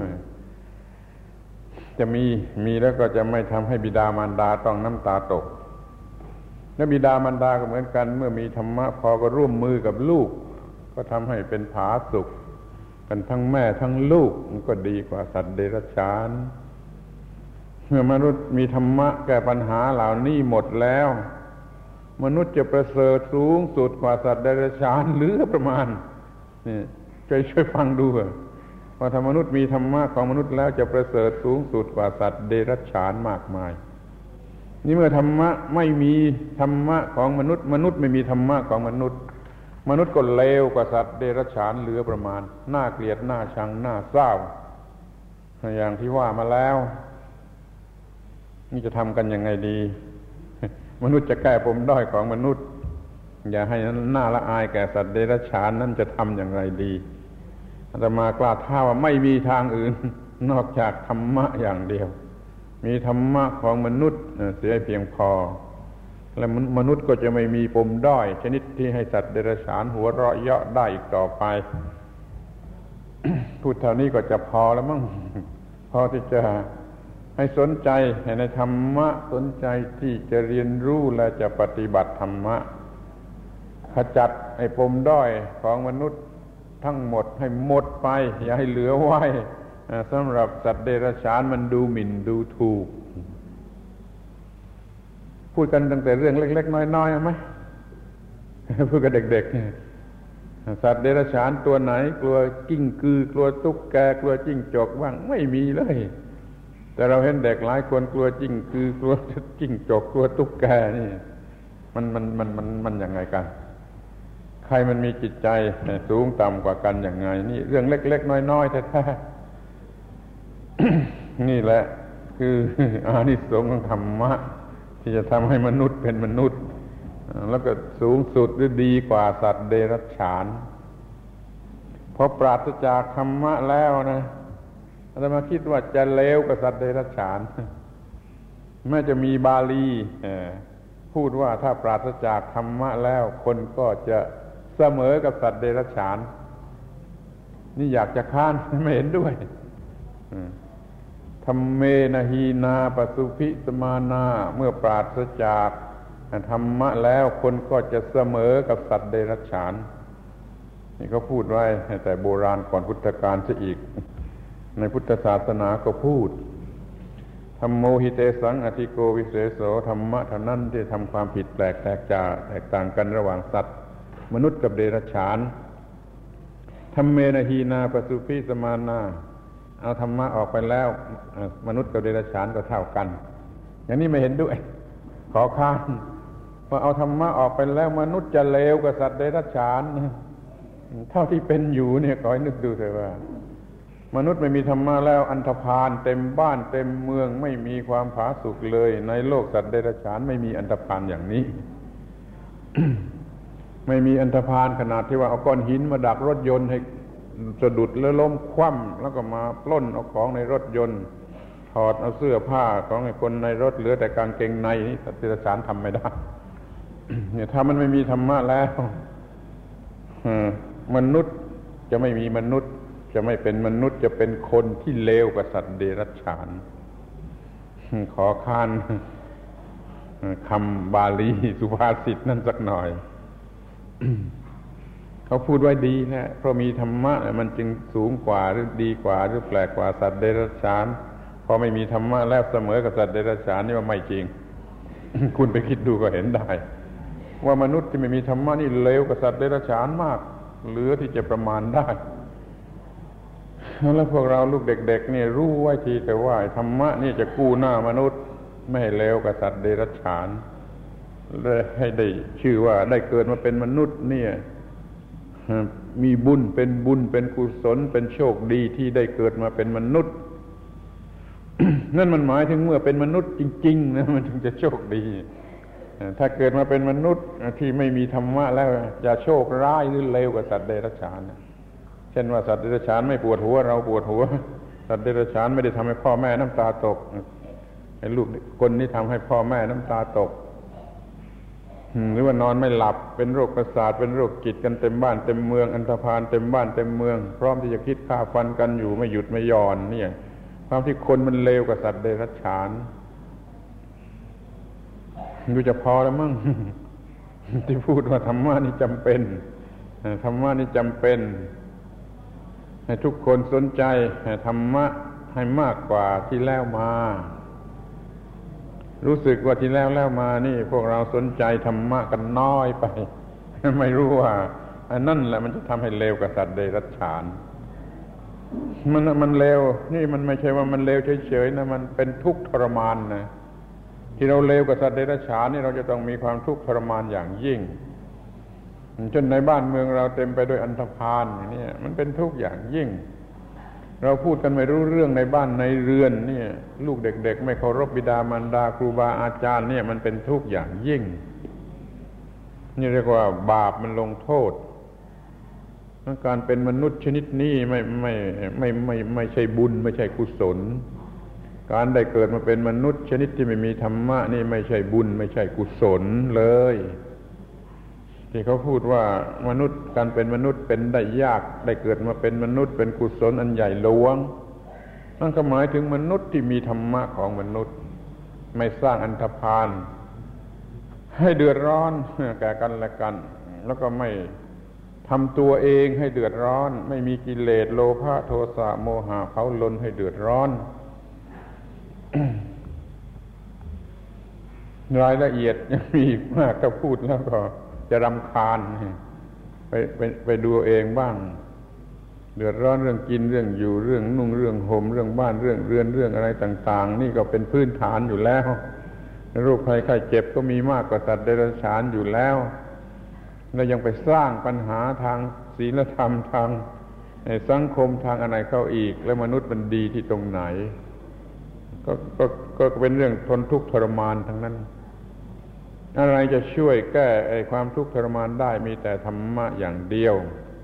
จะมีแล้วก็จะไม่ทำให้บิดามารดาต้องน้ำตาตกและบิดามารดาก็เหมือนกันเมื่อมีธรรมะพอก็ร่วมมือกับลูกก็ทำให้เป็นผาสุกกันทั้งแม่ทั้งลูกมันก็ดีกว่าสัตว์เดรัจฉานเมื่อมนุษย์มีธรรมะแก้ปัญหาเหล่านี้หมดแล้วมนุษย์จะประเสริฐสูงสุดกว่าสัตว์เดรัจฉานหรือประมาณนี่ช่วยฟังดูว่าถ้ามนุษย์มีธรรมะของมนุษย์แล้วจะประเสริฐสูงสุดกว่าสัตว์เดรัจฉานมากมายนี่เมื่อธรรมะไม่มีธรรมะของมนุษย์ไม่มีธรรมะของมนุษย์ก็เลวกว่าสัตว์เดรัจฉานเหลือประมาณน่าเกลียดน่าชังน่าเศร้าอย่างที่ว่ามาแล้วนี่จะทำกันยังไงดีมนุษย์จะแก้ปมด้อยของมนุษย์อย่าให้น่าละอายแก่สัตว์เดรัจฉานนั่นจะทำอย่างไรดีอาตมากล้าท้าว่าไม่มีทางอื่นนอกจากธรรมะอย่างเดียวมีธรรมะของมนุษย์เสียเพียงพอและมนุษย์ก็จะไม่มีปมด้อยชนิดที่ให้สัตว์เดรัจฉานหัวเราะเยาะได้อีกต่อไป พูดเท่านี้ก็จะพอแล้วมั้ง พอที่จะให้สนใจในธรรมะสนใจที่จะเรียนรู้และจะปฏิบัติธรรมะขจัดไอ้ปมด้อยของมนุษย์ทั้งหมดให้หมดไปอย่าให้เหลือไว้สำหรับสัตว์เดรัจฉานมันดูหมิ่นดูถูกพูดกันตั้งแต่เรื่องเล็กๆน้อยๆไหมพูดกับเด็กๆสัตว์เดรัจฉานตัวไหนกลัวกิ้งกือกลัวตุ๊กแกกลัวจิ้งจกบ้างไม่มีเลยแต่เราเห็นเด็กหลายคนกลัวจิ้งกือกลัวจิ้งจกกลัวตุ๊กแกนี่มันยังไงกันใครมันมีจิตใจสูงต่ำกว่ากันอย่างไงนี่เรื่องเล็กๆน้อยๆแท้ๆ นี่แหละคืออานิสงส์ของธรรมะที่จะทำให้มนุษย์เป็นมนุษย์แล้วก็สูงสุดหรือดีกว่าสัตว์เดรัจฉานพอปราศจากธรรมะแล้วนะอาตมาคิดว่าจะเลวกว่าสัตว์เดรัจฉานแม้จะมีบาลีพูดว่าถ้าปราศจากธรรมะแล้วคนก็จะเสมอกับสัตว์เดรัจฉานนี่อยากจะค้านไม่เห็นด้วยธัมเมนะหีนาปสุภิสมานาเมื่อปราศจากธรรมะแล้วคนก็จะเสมอกับสัตว์เดรัจฉานนี่เขาพูดไว้แต่โบราณก่อนพุทธกาลซะอีกในพุทธศาสนาก็พูดธัมโมหิเตสังอธิโกวิเศโสธรรมะเท่านั้นที่ทำความผิดแปลกแตกต่างกันระหว่างสัตว์มนุษย์กับเดรัจฉานธัมเมนะหีนาปสุภิสมานาเอาธรรมะออกไปแล้วมนุษย์กับเดรัจฉานก็เท่ากันอย่างนี้ไม่เห็นด้วยขอค้านว่าเอาธรรมะออกไปแล้วมนุษย์จะเลวกว่าสัตว์เดรัจฉานเท่าที่เป็นอยู่เนี่ยขอให้นึกดูเถอะว่ามนุษย์ไม่มีธรรมะแล้วอันธพาลเต็มบ้านเต็มเมืองไม่มีความผาสุกเลยในโลกสัตว์เดรัจฉานไม่มีอันธพาลอย่างนี้ ไม่มีอันธพาลขนาดที่ว่าเอาก้อนหินมาดักรถยนต์ให้สะดุดแล้วล้มคว่ำแล้วก็มาปล้นเอาของในรถยนต์ถอดเอาเสื้อผ้าของคนในรถเหลือแต่กางเกงในนี่สัตว์เดรัจฉานทำไม่ได้ เนี่ยถ้ามันไม่มีธรรมะแล้วมนุษย์จะไม่มีมนุษย์จะไม่เป็นมนุษย์จะเป็นคนที่เลวกว่าสัตว์เดรัจฉานขอค้านคำบาลีสุภาษิตนั่นสักหน่อย เขาพูดไว้ดีนะเพราะมีธรรมะมันจึงสูงกว่าหรือดีกว่าหรือแปลกกว่าสัตว์เดรัจฉานพอไม่มีธรรมะแล้วเสมอกับสัตว์เดรัจฉานนี่ว่าไม่จริง คุณไปคิดดูก็เห็นได้ว่ามนุษย์ที่ไม่มีธรรมะนี่เลวกว่าสัตว์เดรัจฉานมากเหลือที่จะประมาณได้แล้วพวกเราลูกเด็กๆนี่รู้ไว้ทีแต่ว่าธรรมะนี่จะกู้หน้ามนุษย์ไม่ให้เลวกับสัตว์เดรัจฉานและให้ได้ชื่อว่าได้เกิดมาเป็นมนุษย์เนี่ยมีบุญเป็นกุศลเป็นโชคดีที่ได้เกิดมาเป็นมนุษย์ นั่นมันหมายถึงเมื่อเป็นมนุษย์จริงๆนะมันถึงจะโชคดีถ้าเกิดมาเป็นมนุษย์ที่ไม่มีธรรมะแล้วจะโชคร้ายหรือเลวกว่าสัตว์เดรัจฉานเช่นว่าสัตว์เดรัจฉานไม่ปวดหัวเราปวดหัวสัตว์เดรัจฉานไม่ได้ทำให้พ่อแม่น้ำตาตกไอ้ลูกคนนี้ทำให้พ่อแม่น้ำตาตกหรือว่านอนไม่หลับเป็นโรคประสาทเป็นโรคจิตกันเต็มบ้านเต็มเมืองอันธพาลเต็มบ้านเต็มเมืองพร้อมที่จะคิดฆ่าฟันกันอยู่ไม่หยุดไม่หย่อนเนี่ยความที่คนมันเลวกว่าสัตว์เดรัจฉานดูจะพอแล้วมั้ง ที่พูดว่าธรรมะนี่จำเป็นธรรมะนี่จำเป็นให้ทุกคนสนใจธรรมะให้มากกว่าที่แล้วมารู้สึกว่าที่แล้วมานี่พวกเราสนใจธรรมะกันน้อยไป ไม่รู้ว่าอันนั่นแหละมันจะทำให้เลวกับสัตว์เดรัจฉานมันเลวนี่มันไม่ใช่ว่ามันเลวเฉยๆนะมันเป็นทุกข์ทรมานนะที่เราเลวกับสัตว์เดรัจฉานนี่เราจะต้องมีความทุกข์ทรมานอย่างยิ่งจนในบ้านเมืองเราเต็มไปด้วยอันธพาลอย่างนี้มันเป็นทุกข์อย่างยิ่งเราพูดกันไม่รู้เรื่องในบ้านในเรือนเนี่ยลูกเด็กๆไม่เคารพบิดามารดาครูบาอาจารย์เนี่ยมันเป็นทุกข์อย่างยิ่งนี่เรียกว่าบาปมันลงโทษการเป็นมนุษย์ชนิดนี้ไม่ใช่บุญไม่ใช่กุศลการได้เกิดมาเป็นมนุษย์ชนิดที่ไม่มีธรรมะนี่ไม่ใช่บุญไม่ใช่กุศลเลยที่เขาพูดว่ามนุษย์การเป็นมนุษย์เป็นได้ยากได้เกิดมาเป็นมนุษย์เป็นกุศลอันใหญ่หลวงนั่นก็หมายถึงมนุษย์ที่มีธรรมะของมนุษย์ไม่สร้างอันธพาลให้เดือดร้อนแก่กันและกันแล้วก็ไม่ทำตัวเองให้เดือดร้อนไม่มีกิเลสโลภะโทสะโมหะเผาลนให้เดือดร้อน รายละเอียดยังมีอีกมากถ้าพูดแล้วก็จะรำคาญไปดูเองบ้างเดือดร้อนเรื่องกินเรื่องอยู่เรื่องนุ่งเรื่องห่มเรื่องบ้านเรื่องเรือนเรื่องอะไรต่างๆนี่ก็เป็นพื้นฐานอยู่แล้วโรคภัยไข้เจ็บก็มีมากกว่าสัตว์เดรัจฉานอยู่แล้วแล้วยังไปสร้างปัญหาทางศีลธรรมทางสังคมทางอะไรเข้าอีกแล้วมนุษย์มันดีที่ตรงไหนก็เป็นเรื่องทนทุกข์ทรมานทั้งนั้นอะไรจะช่วยแก้ความทุกข์ทรมานได้มีแต่ธรรมะอย่างเดียว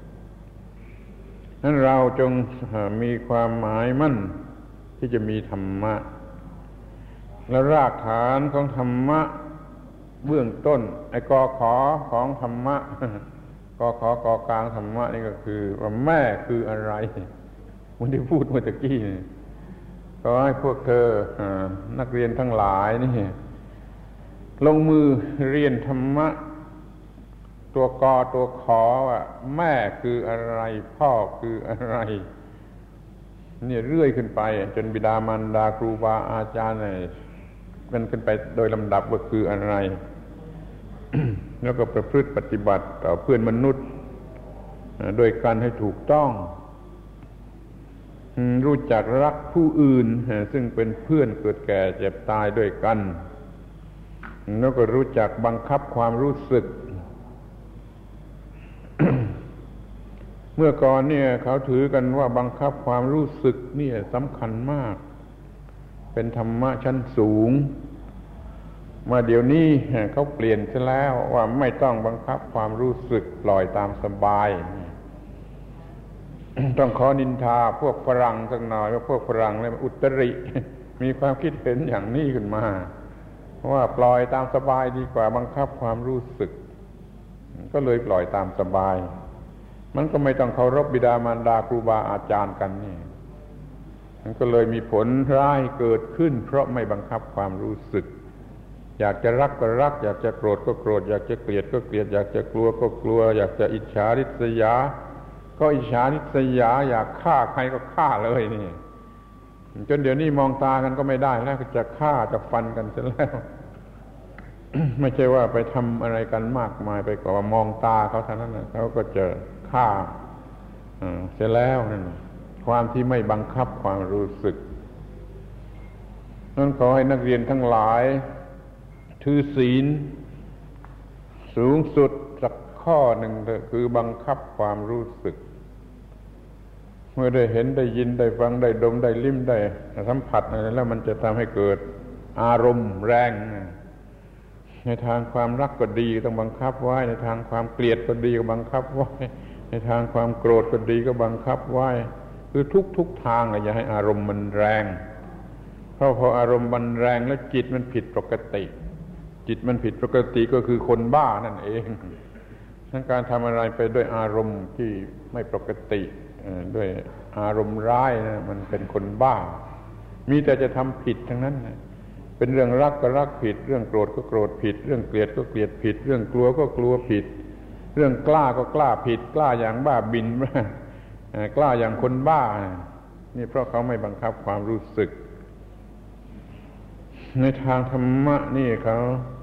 นั้นเราจงมีความหมายมั่นที่จะมีธรรมะและรากฐานของธรรมะเบื้องต้นกอขอของธรรมะกอขอกอกลางธรรมะนี่ก็คือว่าแม่คืออะไรวันที่พูดเมื่อกี้นี่ก็ให้พวกเธอนักเรียนทั้งหลายนี่ลงมือเรียนธรรมะตัวกอตัวขอว่าแม่คืออะไรพ่อคืออะไรนี่เรื่อยขึ้นไปจนบิดามารดาครูบาอาจารย์มันขึ้นไปโดยลำดับว่าคืออะไร แล้วก็ประพฤติปฏิบัติต่อเพื่อนมนุษย์โดยการให้ถูกต้องรู้จักรักผู้อื่นซึ่งเป็นเพื่อนเกิดแก่เจ็บตายด้วยกันแล้วก็รู้จักบังคับความรู้สึก เมื่อก่อนเนี่ยเขาถือกันว่าบังคับความรู้สึกนี่สำคัญมากเป็นธรรมะชั้นสูงมาเดี๋ยวนี้เขาเปลี่ยนซะแล้วว่าไม่ต้องบังคับความรู้สึกปล่อยตามสบาย ต้องขอนินทาพวกฝรั่งสักหน่อยว่าพวกฝรั่งเนี่ยอุตริ มีความคิดเห็นอย่างนี้ขึ้นมาว่าปล่อยตามสบายดีกว่าบังคับความรู้สึกก็เลยปล่อยตามสบายมันก็ไม่ต้องเคารพบิดามารดาครูบาอาจารย์กันนี่มันก็เลยมีผลร้ายเกิดขึ้นเพราะไม่บังคับความรู้สึกอยากจะรักก็รักอยากจะโกรธก็โกรธอยากจะเกลียดก็เกลียดอยากจะกลัวก็กลัวอยากจะอิจฉาริษยาก็อิจฉาริษยาอยากฆ่าใครก็ฆ่าเลยนี่จนเดี๋ยวนี้มองตากันก็ไม่ได้แล้วก็จะฆ่าจะฟันกันเสียแล้ว ไม่ใช่ว่าไปทำอะไรกันมากมายไปกว่ามองตาเขาเท่านั้นเขาก็จะฆ่าเสียแล้วนั่นความที่ไม่บังคับความรู้สึกนั้นขอให้นักเรียนทั้งหลายถือศีลสูงสุดสักข้อหนึ่งเถอะคือบังคับความรู้สึกเมื่อได้เห็นได้ยินได้ฟังได้ดมได้ลิ้มได้สัมผัสอะไรแล้วมันจะทำให้เกิดอารมณ์แรงในทางความรักก็ดีต้องบังคับไว้ในทางความเกลียดก็ดีก็บังคับไว้ในทางความโกรธก็ดีก็บังคับไว้คือทุกทางอย่าให้อารมณ์มันแรงเพราะพออารมณ์มันแรงแล้วจิตมันผิดปกติจิตมันผิดปกติก็คือคนบ้านั่นเองทั้งการทำอะไรไปด้วยอารมณ์ที่ไม่ปกติด้วยอารมณ์ร้ายนะมันเป็นคนบ้ามีแต่จะทำผิดทั้งนั้นนะเป็นเรื่องรักก็รักผิดเรื่องโกรธก็โกรธผิดเรื่องเกลียดก็เกลียดผิดเรื่องกลัวก็กลัวผิดเรื่องกล้าก็กล้าผิดกล้าอย่างบ้าบินกล้าอย่างคนบ้านี่เพราะเขาไม่บังคับความรู้สึกในทางธรรมะนี่เขา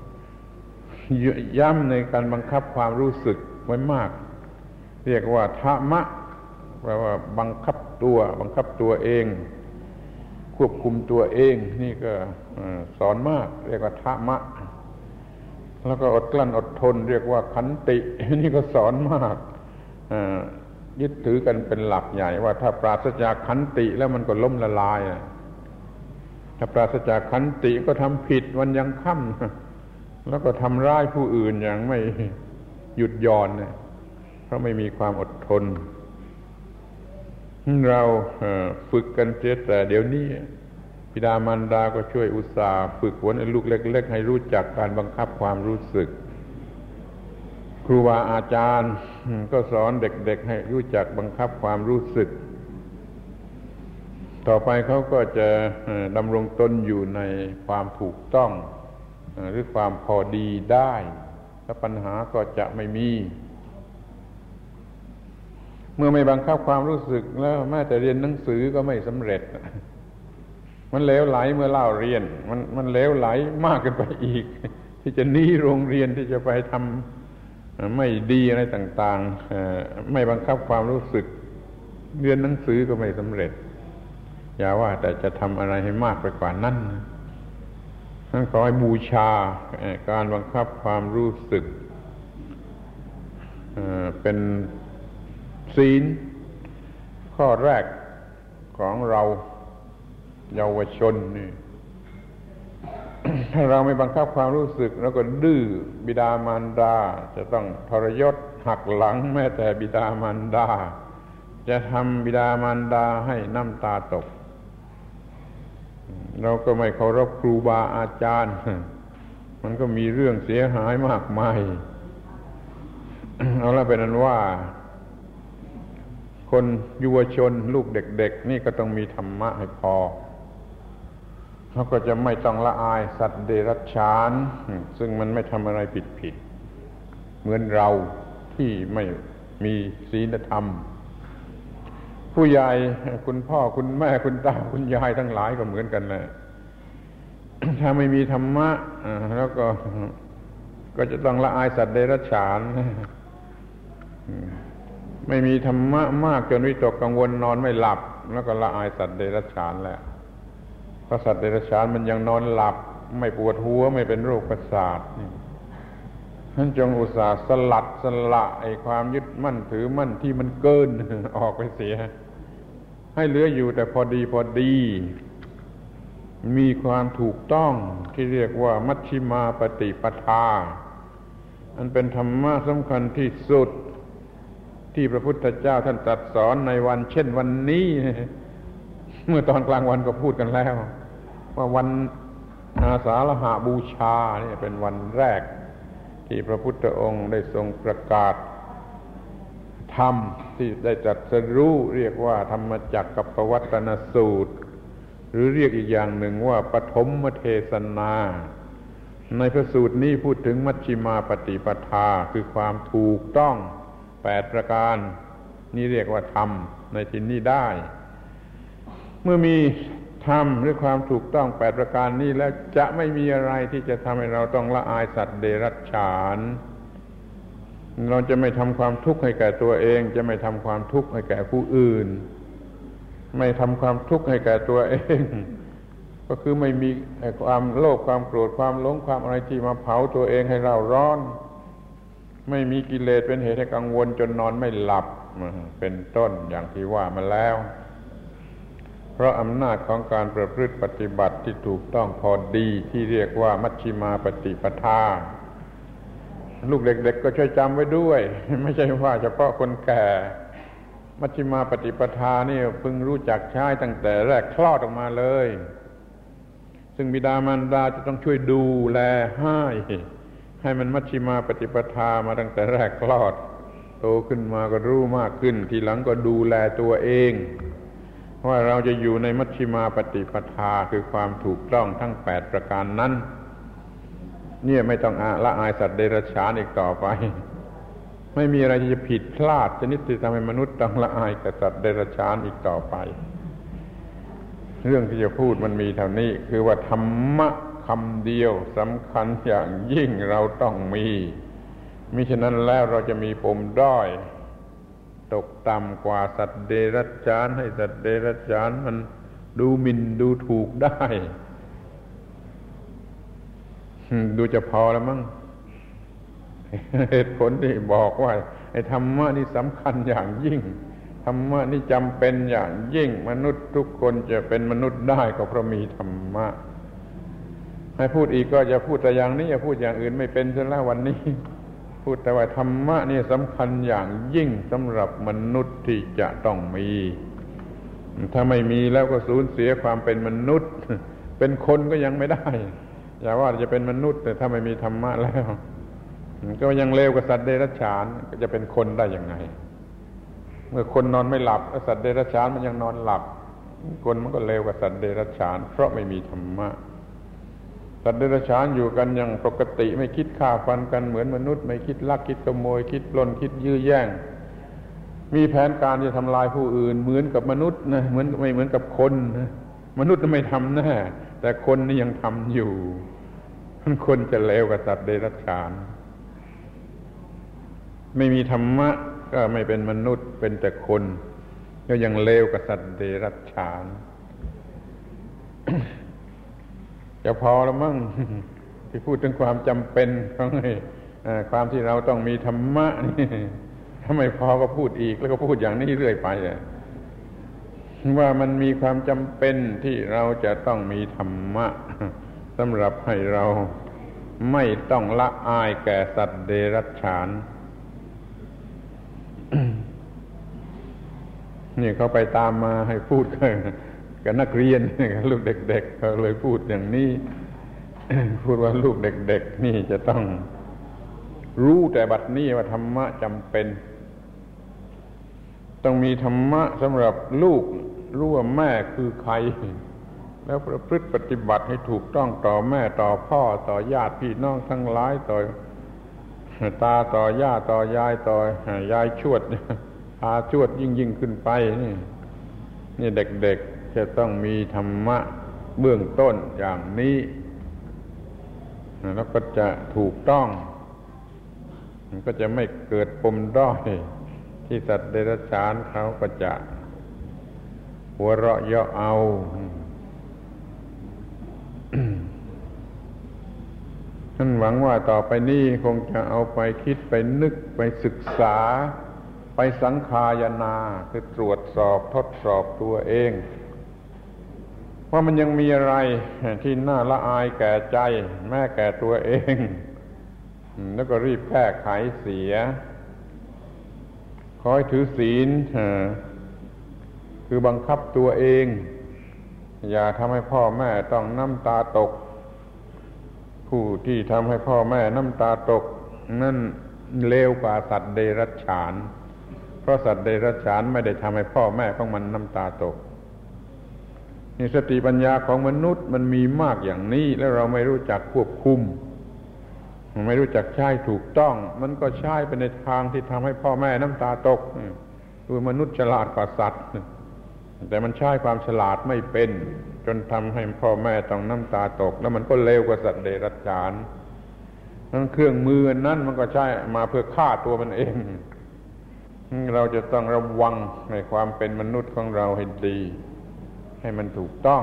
ย้ำในการบังคับความรู้สึกไว้มากเรียกว่าธรรมะแปลว่าบังคับตัวเองควบคุมตัวเองนี่ก็สอนมากเรียกว่าธรรมะแล้วก็อดกลั้นอดทนเรียกว่าขันตินี่ก็สอนมากยึดถือกันเป็นหลักใหญ่ว่าถ้าปราศจากขันติแล้วมันก็ล้มละลายถ้าปราศจากขันติก็ทำผิดวันยังค่ำแล้วก็ทำร้ายผู้อื่นอย่างไม่หยุดหย่อนเพราะไม่มีความอดทนเราฝึกกันเสียแต่เดี๋ยวนี้บิดามารดาก็ช่วยอุตส่าห์ฝึกฝนลูกเล็กๆให้รู้จักการบังคับความรู้สึกครูบาอาจารย์ก็สอนเด็กๆให้รู้จักบังคับความรู้สึกต่อไปเขาก็จะดำรงตนอยู่ในความถูกต้องหรือความพอดีได้และปัญหาก็จะไม่มีเมื่อไม่บังคับความรู้สึกแล้วแม้แต่เรียนหนังสือก็ไม่สำเร็จมันเหลวไหลเมื่อเล่าเรียนมันเหลวไหลมากเกินไปอีกที่จะหนีโรงเรียนที่จะไปทำไม่ดีอะไรต่างๆไม่บังคับความรู้สึกเรียนหนังสือก็ไม่สำเร็จอย่าว่าแต่จะทำอะไรให้มากไปกว่านั้นท่านขอให้บูชาการบังคับความรู้สึกเป็นศีลข้อแรกของเราเยาวชนนี่ ถ้าเราไม่บังคับความรู้สึกแล้วก็ดื้อบิดามารดาจะต้องทรยศหักหลังแม้แต่บิดามารดาจะทำบิดามารดาให้น้ำตาตกเราก็ไม่เคารพครูบาอาจารย์มันก็มีเรื่องเสียหายมากมายเอาละเป็นนั้นว่าคนยุวชนลูกเด็กๆนี่ก็ต้องมีธรรมะให้พอเขาก็จะไม่ต้องละอายสัตว์เดรัจฉานซึ่งมันไม่ทำอะไรผิดเหมือนเราที่ไม่มีศีลธรรมผู้ใหญ่คุณพ่อคุณแม่คุณตาคุณยายทั้งหลายก็เหมือนกันแหละถ้าไม่มีธรรมะแล้วก็จะต้องละอายสัตว์เดรัจฉานไม่มีธรรมะมากจนวิตกกังวลนอนไม่หลับแล้วก็ละอายสัตว์เดรัจฉานแล้วเพราะสัตว์เดรัจฉานมันยังนอนหลับไม่ปวดหัวไม่เป็นโรคประสาทท่านจงอุตส่าห์สละไอ้ความยึดมั่นถือมั่นที่มันเกินออกไปเสียให้เหลืออยู่แต่พอดีมีความถูกต้องที่เรียกว่ามัชฌิมาปฏิปทาอันเป็นธรรมะสำคัญที่สุดที่พระพุทธเจ้าท่านตรัสสอนในวันเช่นวันนี้เมื่อตอนกลางวันก็พูดกันแล้วว่าวันอาสาฬหบูชานี่เป็นวันแรกที่พระพุทธองค์ได้ทรงประกาศธรรมที่ได้ตรัสรู้เรียกว่าธรรมจักรกับปวัตตนสูตรหรือเรียกอีกอย่างหนึ่งว่าปฐมเทศนาในพระสูตรนี้พูดถึงมัชฌิมาปฏิปทาคือความถูกต้อง8ประการนี่เรียกว่าธรรมในที่นี้ได้เมื่อมีธรรมหรือความถูกต้อง8ประการนี้แล้วจะไม่มีอะไรที่จะทำให้เราต้องละอายสัตว์เดรัจฉานเราจะไม่ทำความทุกข์ให้แก่ตัวเองจะไม่ทำความทุกข์ให้แก่ผู้อื่นไม่ทำความทุกข์ให้แก่ตัวเองก็คือไม่มีความโลภความโกรธความหลงความอะไรที่มาเผาตัวเองให้เราร้อนไม่มีกิเลสเป็นเหตุให้กังวลจนนอนไม่หลับเป็นต้นอย่างที่ว่ามาแล้วเพราะอำนาจของการประพฤติปฏิบัติที่ถูกต้องพอดีที่เรียกว่ามัชฌิมาปฏิปทาลูกเด็กๆก็ช่วยจำไว้ด้วยไม่ใช่ว่าเฉพาะคนแก่มัชฌิมาปฏิปทานี่พึงรู้จักใช้ตั้งแต่แรกคลอดออกมาเลยซึ่งบิดามารดาจะต้องช่วยดูแลให้มันมัชฌิมาปฏิปทามาตั้งแต่แรกคลอดโตขึ้นมาก็รู้มากขึ้นทีหลังก็ดูแลตัวเองว่าเราจะอยู่ในมัชฌิมาปฏิปทาคือความถูกต้องทั้ง8ประการนั้นเนี่ยไม่ต้องละอายสัตว์เดรัจฉานอีกต่อไปไม่มีอะไรที่จะผิดพลาดชนิดที่ทำให้มนุษย์ต้องละอายแก่สัตว์เดรัจฉานอีกต่อไปเรื่องที่จะพูดมันมีเท่านี้คือว่าธรรมะคำเดียวสำคัญอย่างยิ่งเราต้องมีมิฉะนั้นแล้วเราจะมีปมด้อยตกต่ำกว่าสัตว์เดรัจฉานให้สัตว์เดรัจฉานมันดูหมิ่นดูถูกได้ดูจะพอแล้วมั้งเหตุผลที่บอกว่าไอ้ธรรมะนี่สำคัญอย่างยิ่งธรรมะนี่จำเป็นอย่างยิ่งมนุษย์ทุกคนจะเป็นมนุษย์ได้ก็เพราะมีธรรมะให้พูดอีกก็จะพูดแต่อย่างนี้อย่าพูดอย่างอื่นไม่เป็นซะแล้ววันนี้พูดแต่ว่าธรรมะนี่สำคัญอย่างยิ่งสำหรับมนุษย์ที่จะต้องมีถ้าไม่มีแล้วก็สูญเสียความเป็นมนุษย์เป็นคนก็ยังไม่ได้อย่าว่าจะเป็นมนุษย์แต่ถ้าไม่มีธรรมะแล้วก็ยังเลวกว่าสัตว์เดรัจฉานจะเป็นคนได้ยังไงเมื่อคนนอนไม่หลับสัตว์เดรัจฉานมันยังนอนหลับคนมันก็เลวกว่าสัตว์เดรัจฉานเพราะไม่มีธรรมะสัตว์เดรัจฉานอยู่กันอย่างปกติไม่คิดฆ่าฟันกันเหมือนมนุษย์ไม่คิดลักคิดขโมยคิดปล้นคิดยื้อแย่งมีแผนการจะทำลายผู้อื่นเหมือนกับมนุษย์นะไม่เหมือนกับคนนะมนุษย์ไม่ทำแน่แต่คนนี่ยังทำอยู่คนจะเลวกว่าสัตว์เดรัจฉานไม่มีธรรมะก็ไม่เป็นมนุษย์เป็นแต่คนก็ยังเลวกว่าสัตว์เดรัจฉานจะพอแล้วมั้งที่พูดถึงความจำเป็นของความที่เราต้องมีธรรมะนี่ถ้าไม่พอก็พูดอีกแล้วก็พูดอย่างนี้เรื่อยไปว่ามันมีความจำเป็นที่เราจะต้องมีธรรมะสำหรับให้เราไม่ต้องละอายแก่สัตว์เดรัจฉานนี่เขาไปตามมาให้พูดกับนักเรียนกับลูกเด็กๆเขาเลยพูดอย่างนี้พูดว่าลูกเด็กๆนี่จะต้องรู้แต่บัดนี้ว่าธรรมะจำเป็นต้องมีธรรมะสำหรับลูกรู้ว่าแม่คือใครแล้วประพฤติปฏิบัติให้ถูกต้องต่อแม่ต่อพ่อต่อญาติพี่น้องทั้งหลายต่อตาต่อย่าต่อยายต่อยายชวดพาชวดยิ่งขึ้นไปนี่เด็กๆจะต้องมีธรรมะเบื้องต้นอย่างนี้แล้วก็จะถูกต้องมันก็จะไม่เกิดปมด้อยที่สัตว์เดรัจฉานเขาก็จะหัวเราะเยาะเอาฉันหวังว่าต่อไปนี้คงจะเอาไปคิดไปนึกไปศึกษาไปสังคายนาคือตรวจสอบทดสอบตัวเองว่ามันยังมีอะไรที่น่าละอายแก่ใจแม้แก่ตัวเองแล้วก็รีบแก้ไขเสียขอให้ถือศีลคือบังคับตัวเองอย่าทำให้พ่อแม่ต้องน้ำตาตกผู้ที่ทำให้พ่อแม่น้ำตาตกนั่นเลวกว่าสัตว์เดรัจฉานเพราะสัตว์เดรัจฉานไม่ได้ทำให้พ่อแม่ของมันน้ำตาตกนี่สติปัญญาของมนุษย์มันมีมากอย่างนี้แล้วเราไม่รู้จักควบคุมไม่รู้จักใช้ถูกต้องมันก็ใช้ไปในทางที่ทำให้พ่อแม่น้ำตาตกคือมนุษย์ฉลาดกว่าสัตว์แต่มันใช้ความฉลาดไม่เป็นจนทำให้พ่อแม่ต้องน้ำตาตกแล้วมันก็เลวกว่าสัตว์เดรัจฉานทั้งเครื่องมือนั้นมันก็ใช้มาเพื่อฆ่าตัวมันเองเราจะต้องระวังในความเป็นมนุษย์ของเราให้ดีให้มันถูกต้อง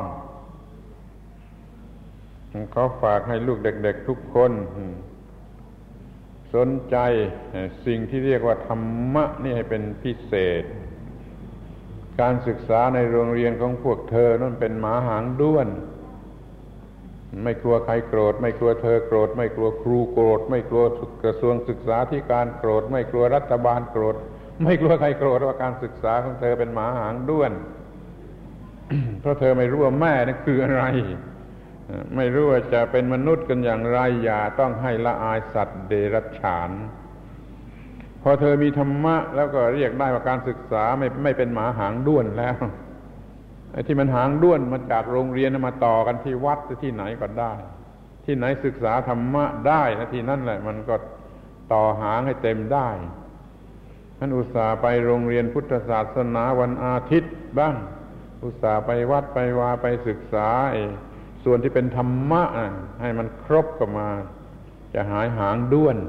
เขาฝากให้ลูกเด็กๆทุกคนสนใจสิ่งที่เรียกว่าธรรมะนี่ให้เป็นพิเศษการศึกษาในโรงเรียนของพวกเธอนั่นเป็นหมาหางด้วนไม่กลัวใครโกรธไม่กลัวเธอโกรธไม่กลัวครูโกรธไม่กลัวกระทรวงศึกษาธิการโกรธไม่กลัวรัฐบาลโกรธไม่กลัวใครโกรธว่าการศึกษาของเธอเป็นหมาหางด้วน เพราะเธอไม่รู้ว่าแม่นั่นคืออะไรไม่รู้ว่าจะเป็นมนุษย์กันอย่างไรอย่าต้องให้ละอายสัตว์เดรัจฉานพอเธอมีธรรมะแล้วก็เรียกได้ว่าการศึกษาไม่เป็นหมาหางด้วนแล้วไอ้ที่มันหางด้วนมาจากโรงเรียนมาต่อกันที่วัดที่ไหนก็ได้ที่ไหนศึกษาธรรมะได้นะที่นั่นแหละมันก็ต่อหางให้เต็มได้ท่านอุตส่าห์ไปโรงเรียนพุทธศาสนาวันอาทิตย์บ้างอุตส่าห์ไปวัดไปวาไปศึกษาส่วนที่เป็นธรรมะให้มันครบก็มาจะหายหางด้วน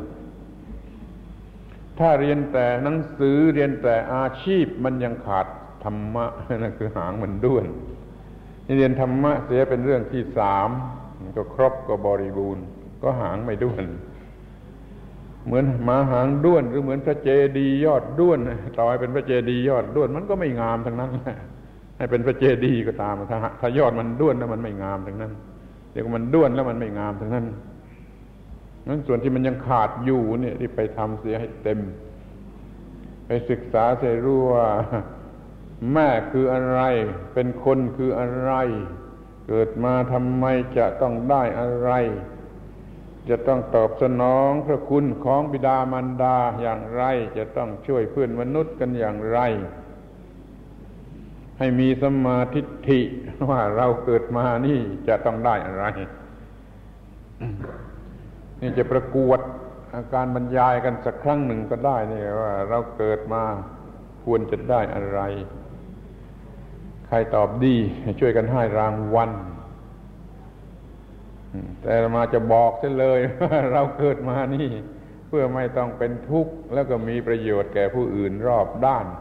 ถ้าเรียนแต่หนังสือเรียนแต่อาชีพมันยังขาดธรรมะนั่นคือหางมันด้วนนี่เรียนธรรมะเสียเป็นเรื่องที่3มันก็ครบก็บริบูรณ์ก็หางไม่ด้วนเหมือนหมาหางด้วนหรือเหมือนพระเจดีย์ยอดด้วนต่อให้เป็นพระเจดีย์ยอดด้วนมันก็ไม่งามทั้งนั้นให้เป็นพระเจดีย์ก็ตามถ้ายอดมันด้วนแล้วมันไม่งามทั้งนั้นเดี๋ยวมันด้วนแล้วมันไม่งามทั้งนั้นนั้นส่วนที่มันยังขาดอยู่เนี่ยที่ไปทำเสียให้เต็มไปศึกษาให้รู้ว่าแม่คืออะไรเป็นคนคืออะไรเกิดมาทำไมจะต้องได้อะไรจะต้องตอบสนองพระคุณของบิดามารดาอย่างไรจะต้องช่วยเพื่อนมนุษย์กันอย่างไรให้มีสัมมาทิฏฐิว่าเราเกิดมานี่จะต้องได้อะไรนี่จะประกวดการบรรยายกันสักครั้งหนึ่งก็ได้นี่ว่าเราเกิดมาควรจะได้อะไรใครตอบดีช่วยกันให้รางวัลแต่มาจะบอกซะเลยว่าเราเกิดมานี่เพื่อไม่ต้องเป็นทุกข์แล้วก็มีประโยชน์แก่ผู้อื่นรอบด้าน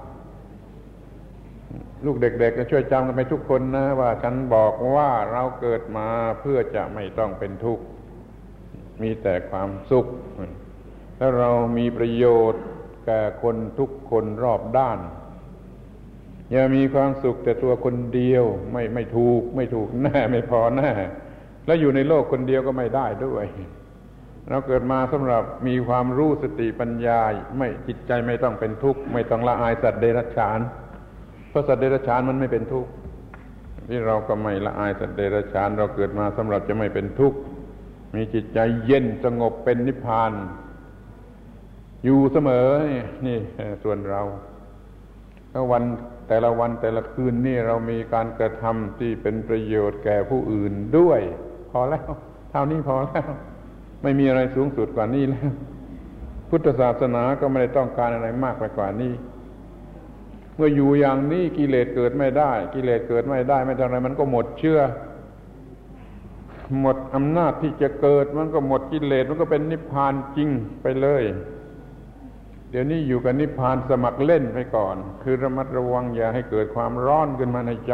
ลูกเด็กๆก็ช่วยจำกันไปทุกคนนะว่าฉันบอกว่าเราเกิดมาเพื่อจะไม่ต้องเป็นทุกข์มีแต่ความสุขแล้วเรามีประโยชน์แก่คนทุกคนรอบด้านอย่ามีความสุขแต่ตัวคนเดียวไม่ถูกแน่ไม่พอแน่แล้วอยู่ในโลกคนเดียวก็ไม่ได้ด้วยเราเกิดมาสำหรับมีความรู้สติปัญญาไม่จิตใจไม่ต้องเป็นทุกข์ไม่ต้องละอายสัตว์เดรัจฉานเพราะสัตว์เดรัจฉานมันไม่เป็นทุกข์ที่เราก็ไม่ละอายสัตว์เดรัจฉานเราเกิดมาสำหรับจะไม่เป็นทุกข์มีจิตใจเย็นสงบเป็นนิพพานอยู่เสมอนี่ส่วนเราแล้วแต่ละวันแต่ละคืนนี่เรามีการกระทำที่เป็นประโยชน์แก่ผู้อื่นด้วยพอแล้วเท่านี้พอแล้วไม่มีอะไรสูงสุดกว่านี้แล้วพุทธศาสนาก็ไม่ได้ต้องการอะไรมากไปกว่านี้เมื่ออยู่อย่างนี้กิเลสเกิดไม่ได้กิเลสเกิดไม่ได้ไม่เท่าไรมันก็หมดเชื่อหมดอำนาจที่จะเกิดมันก็หมดกิเลสมันก็เป็นนิพพานจริงไปเลยเดี๋ยวนี้อยู่กับนิพพานสมัครเล่นไปก่อนคือระมัดระวังอย่าให้เกิดความร้อนขึ้นมาในใจ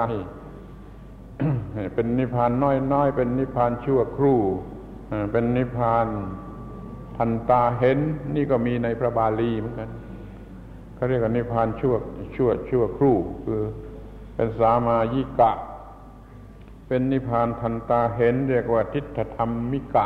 เป็นนิพพานน้อยๆเป็นนิพพานชั่วครู่เป็นนิพพานทันตาเห็นนี่ก็มีในพระบาลีเหมือนกันเขาเรียกว่านิพพานชั่วครู่คือเป็นสามายิกะเป็นนิพพานทันตาเห็นเรียกว่าทิฏฐธรรมิกะ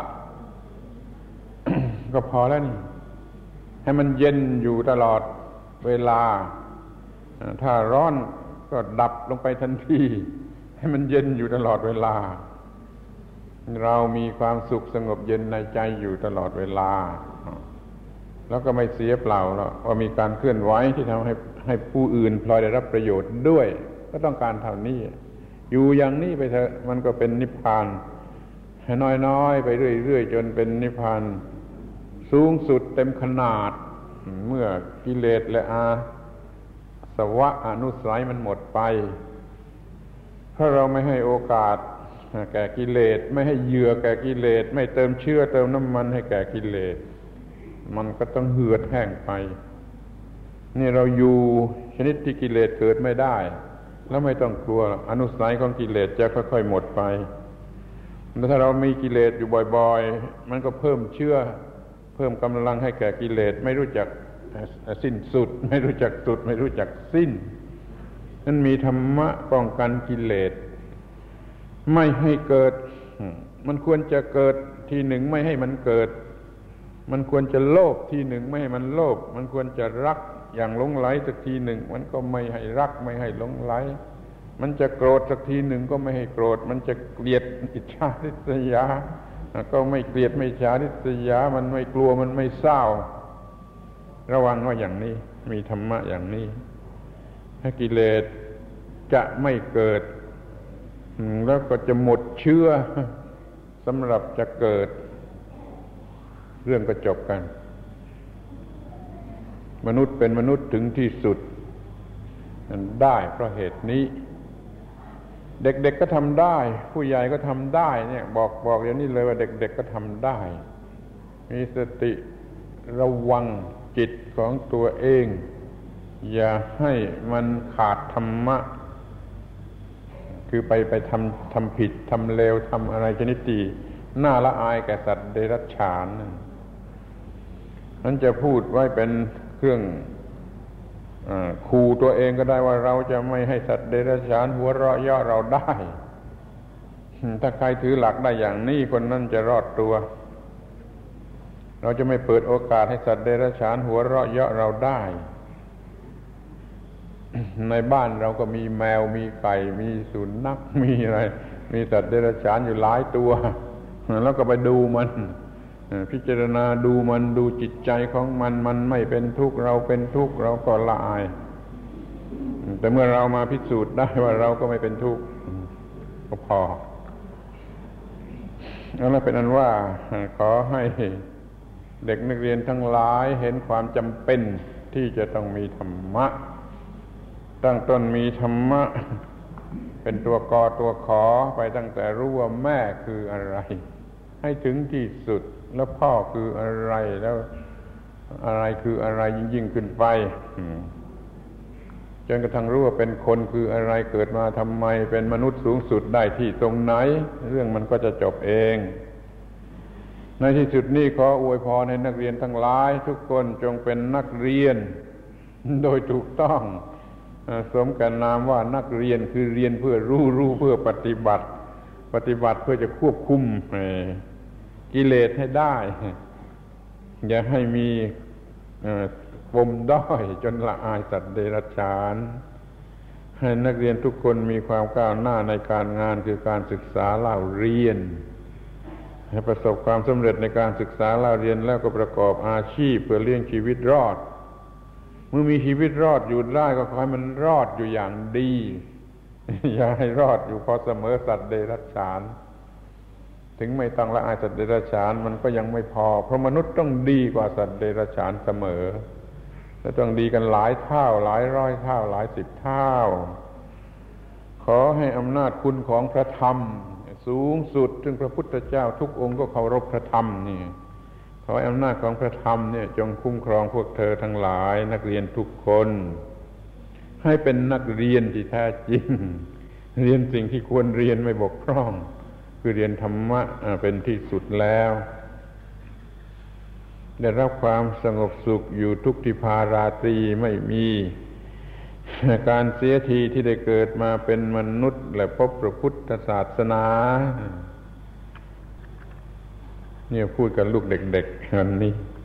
ก็พอแล้วนี่ให้มันเย็นอยู่ตลอดเวลาถ้าร้อนก็ดับลงไปทันทีให้มันเย็นอยู่ตลอดเวลาเรามีความสุขสงบเย็นในใจอยู่ตลอดเวลาแล้วก็ไม่เสียเปล่าแล้วว่ามีการเคลื่อนไหวที่ทำให้ผู้อื่นพลอยได้รับประโยชน์ด้วยก็ต้องการเท่านี้อยู่อย่างนี้ไปเถอะมันก็เป็นนิพพานน้อยๆไปเรื่อยๆจนเป็นนิพพานสูงสุดเต็มขนาดเมื่อกิเลสและอาสวะอนุสัยมันหมดไปเพราะเราไม่ให้โอกาสแก่กิเลสไม่ให้เหยื่อแก่กิเลสไม่เติมเชื้อเติมน้ำมันให้แก่กิเลสมันก็ต้องเหือดแห้งไปนี่เราอยู่ชนิดที่กิเลสเกิดไม่ได้แล้วไม่ต้องกลัวอนุสัยของกิเลสจะค่อยๆหมดไปแต่ถ้าเรามีกิเลสอยู่บ่อยๆมันก็เพิ่มเชื้อเพิ่มกำลังให้แก่กิเลสไม่รู้จักสิ้นสุดไม่รู้จักสุดไม่รู้จักสิ้นนั้นมีธรรมะป้องกันกิเลสไม่ให้เกิดมันควรจะเกิดทีหนึ่งไม่ให้มันเกิดมันควรจะโลภทีหนึ่งไม่ให้มันโลภมันควรจะรักอย่างหลงไหลสักทีหนึ่งมันก็ไม่ให้รักไม่ให้หลงไหลมันจะโกรธสักทีหนึ่งก็ไม่ให้โกรธมันจะเกลียดอิจฉาริษยาก็ไม่เกลียดไม่อิจฉาริษยามันไม่กลัวมันไม่เศร้าระวังว่าอย่างนี้มีธรรมะอย่างนี้ให้กิเลสจะไม่เกิดแล้วก็จะหมดเชื้อสำหรับจะเกิดเรื่องก็จบกันมนุษย์เป็นมนุษย์ถึงที่สุดได้เพราะเหตุนี้เด็กๆก็ทำได้ผู้ใหญ่ก็ทำได้เนี่ยบอกอย่างนี้เลยว่าเด็กๆก็ทำได้มีสติระวังจิตของตัวเองอย่าให้มันขาดธรรมะคือไปทำผิดทำเลวทำอะไรชนิดที่น่าละอายแก่สัตว์เดรัจฉานนั้นจะพูดไว้เป็นเครื่องขู่ตัวเองก็ได้ว่าเราจะไม่ให้สัตว์เดรัจฉานหัวเราะเยาะเราได้ถ้าใครถือหลักได้อย่างนี้คนนั้นจะรอดตัวเราจะไม่เปิดโอกาสให้สัตว์เดรัจฉานหัวเราะเยาะเราได้ในบ้านเราก็มีแมวมีไก่มีสุนัขมีอะไรมีสัตว์เดรัจฉานอยู่หลายตัวแล้วก็ไปดูมันพิจารณาดูมันดูจิตใจของมันมันไม่เป็นทุกข์เราเป็นทุกข์เราก็ละอายแต่เมื่อเรามาพิสูจน์ได้ว่าเราก็ไม่เป็นทุกข์ก็พอแล้วเป็นอันว่าขอให้เด็กนักเรียนทั้งหลายเห็นความจำเป็นที่จะต้องมีธรรมะตั้งต้นมีธรรมะเป็นตัวกอตัวขอไปตั้งแต่รู้ว่าแม่คืออะไรให้ถึงที่สุดแล้วพ่อคืออะไรแล้วอะไรคืออะไรยิ่งขึ้นไปจนกระทั่งรู้ว่าเป็นคนคืออะไรเกิดมาทำไมเป็นมนุษย์สูงสุดได้ที่ตรงไหนเรื่องมันก็จะจบเองในที่สุดนี้ขออวยพรให้นักเรียนทั้งหลายทุกคนจงเป็นนักเรียนโดยถูกต้องสมกับนามว่านักเรียนคือเรียนเพื่อรู้เพื่อปฏิบัติเพื่อจะควบคุมกิเลสให้ได้อย่าให้มีปมด้อยจนละอายสัตว์เดรัจฉานให้นักเรียนทุกคนมีความก้าวหน้าในการงานคือการศึกษาเล่าเรียนให้ประสบความสำเร็จในการศึกษาเล่าเรียนแล้วก็ประกอบอาชีพเพื่อเลี้ยงชีวิตรอดเมื่อมีชีวิตรอดอยู่ได้ก็ขอให้มันรอดอยู่อย่างดีอย่าให้รอดอยู่พอเสมอสัตว์เดรัจฉานถึงไม่ต้องละอายสัตว์เดรัจฉานมันก็ยังไม่พอเพราะมนุษย์ต้องดีกว่าสัตว์เดรัจฉานเสมอและต้องดีกันหลายเท่าหลายร้อยเท่าหลายสิบเท่าขอให้อำนาจคุณของพระธรรมสูงสุดซึ่งพระพุทธเจ้าทุกองค์ก็เคารพพระธรรมนี่ขอให้อำนาจของพระธรรมเนี่ยจงคุ้มครองพวกเธอทั้งหลายนักเรียนทุกคนให้เป็นนักเรียนที่แท้จริงเรียนสิ่งที่ควรเรียนไม่บกพร่องคือเรียนธรรมะเป็นที่สุดแล้วได้รับความสงบสุขอยู่ทุกทิพาราตรีไม่มีการเสียทีที่ได้เกิดมาเป็นมนุษย์และพบพระพุทธศาสนาเนี่ยพูดกับลูกเด็กๆวันนี้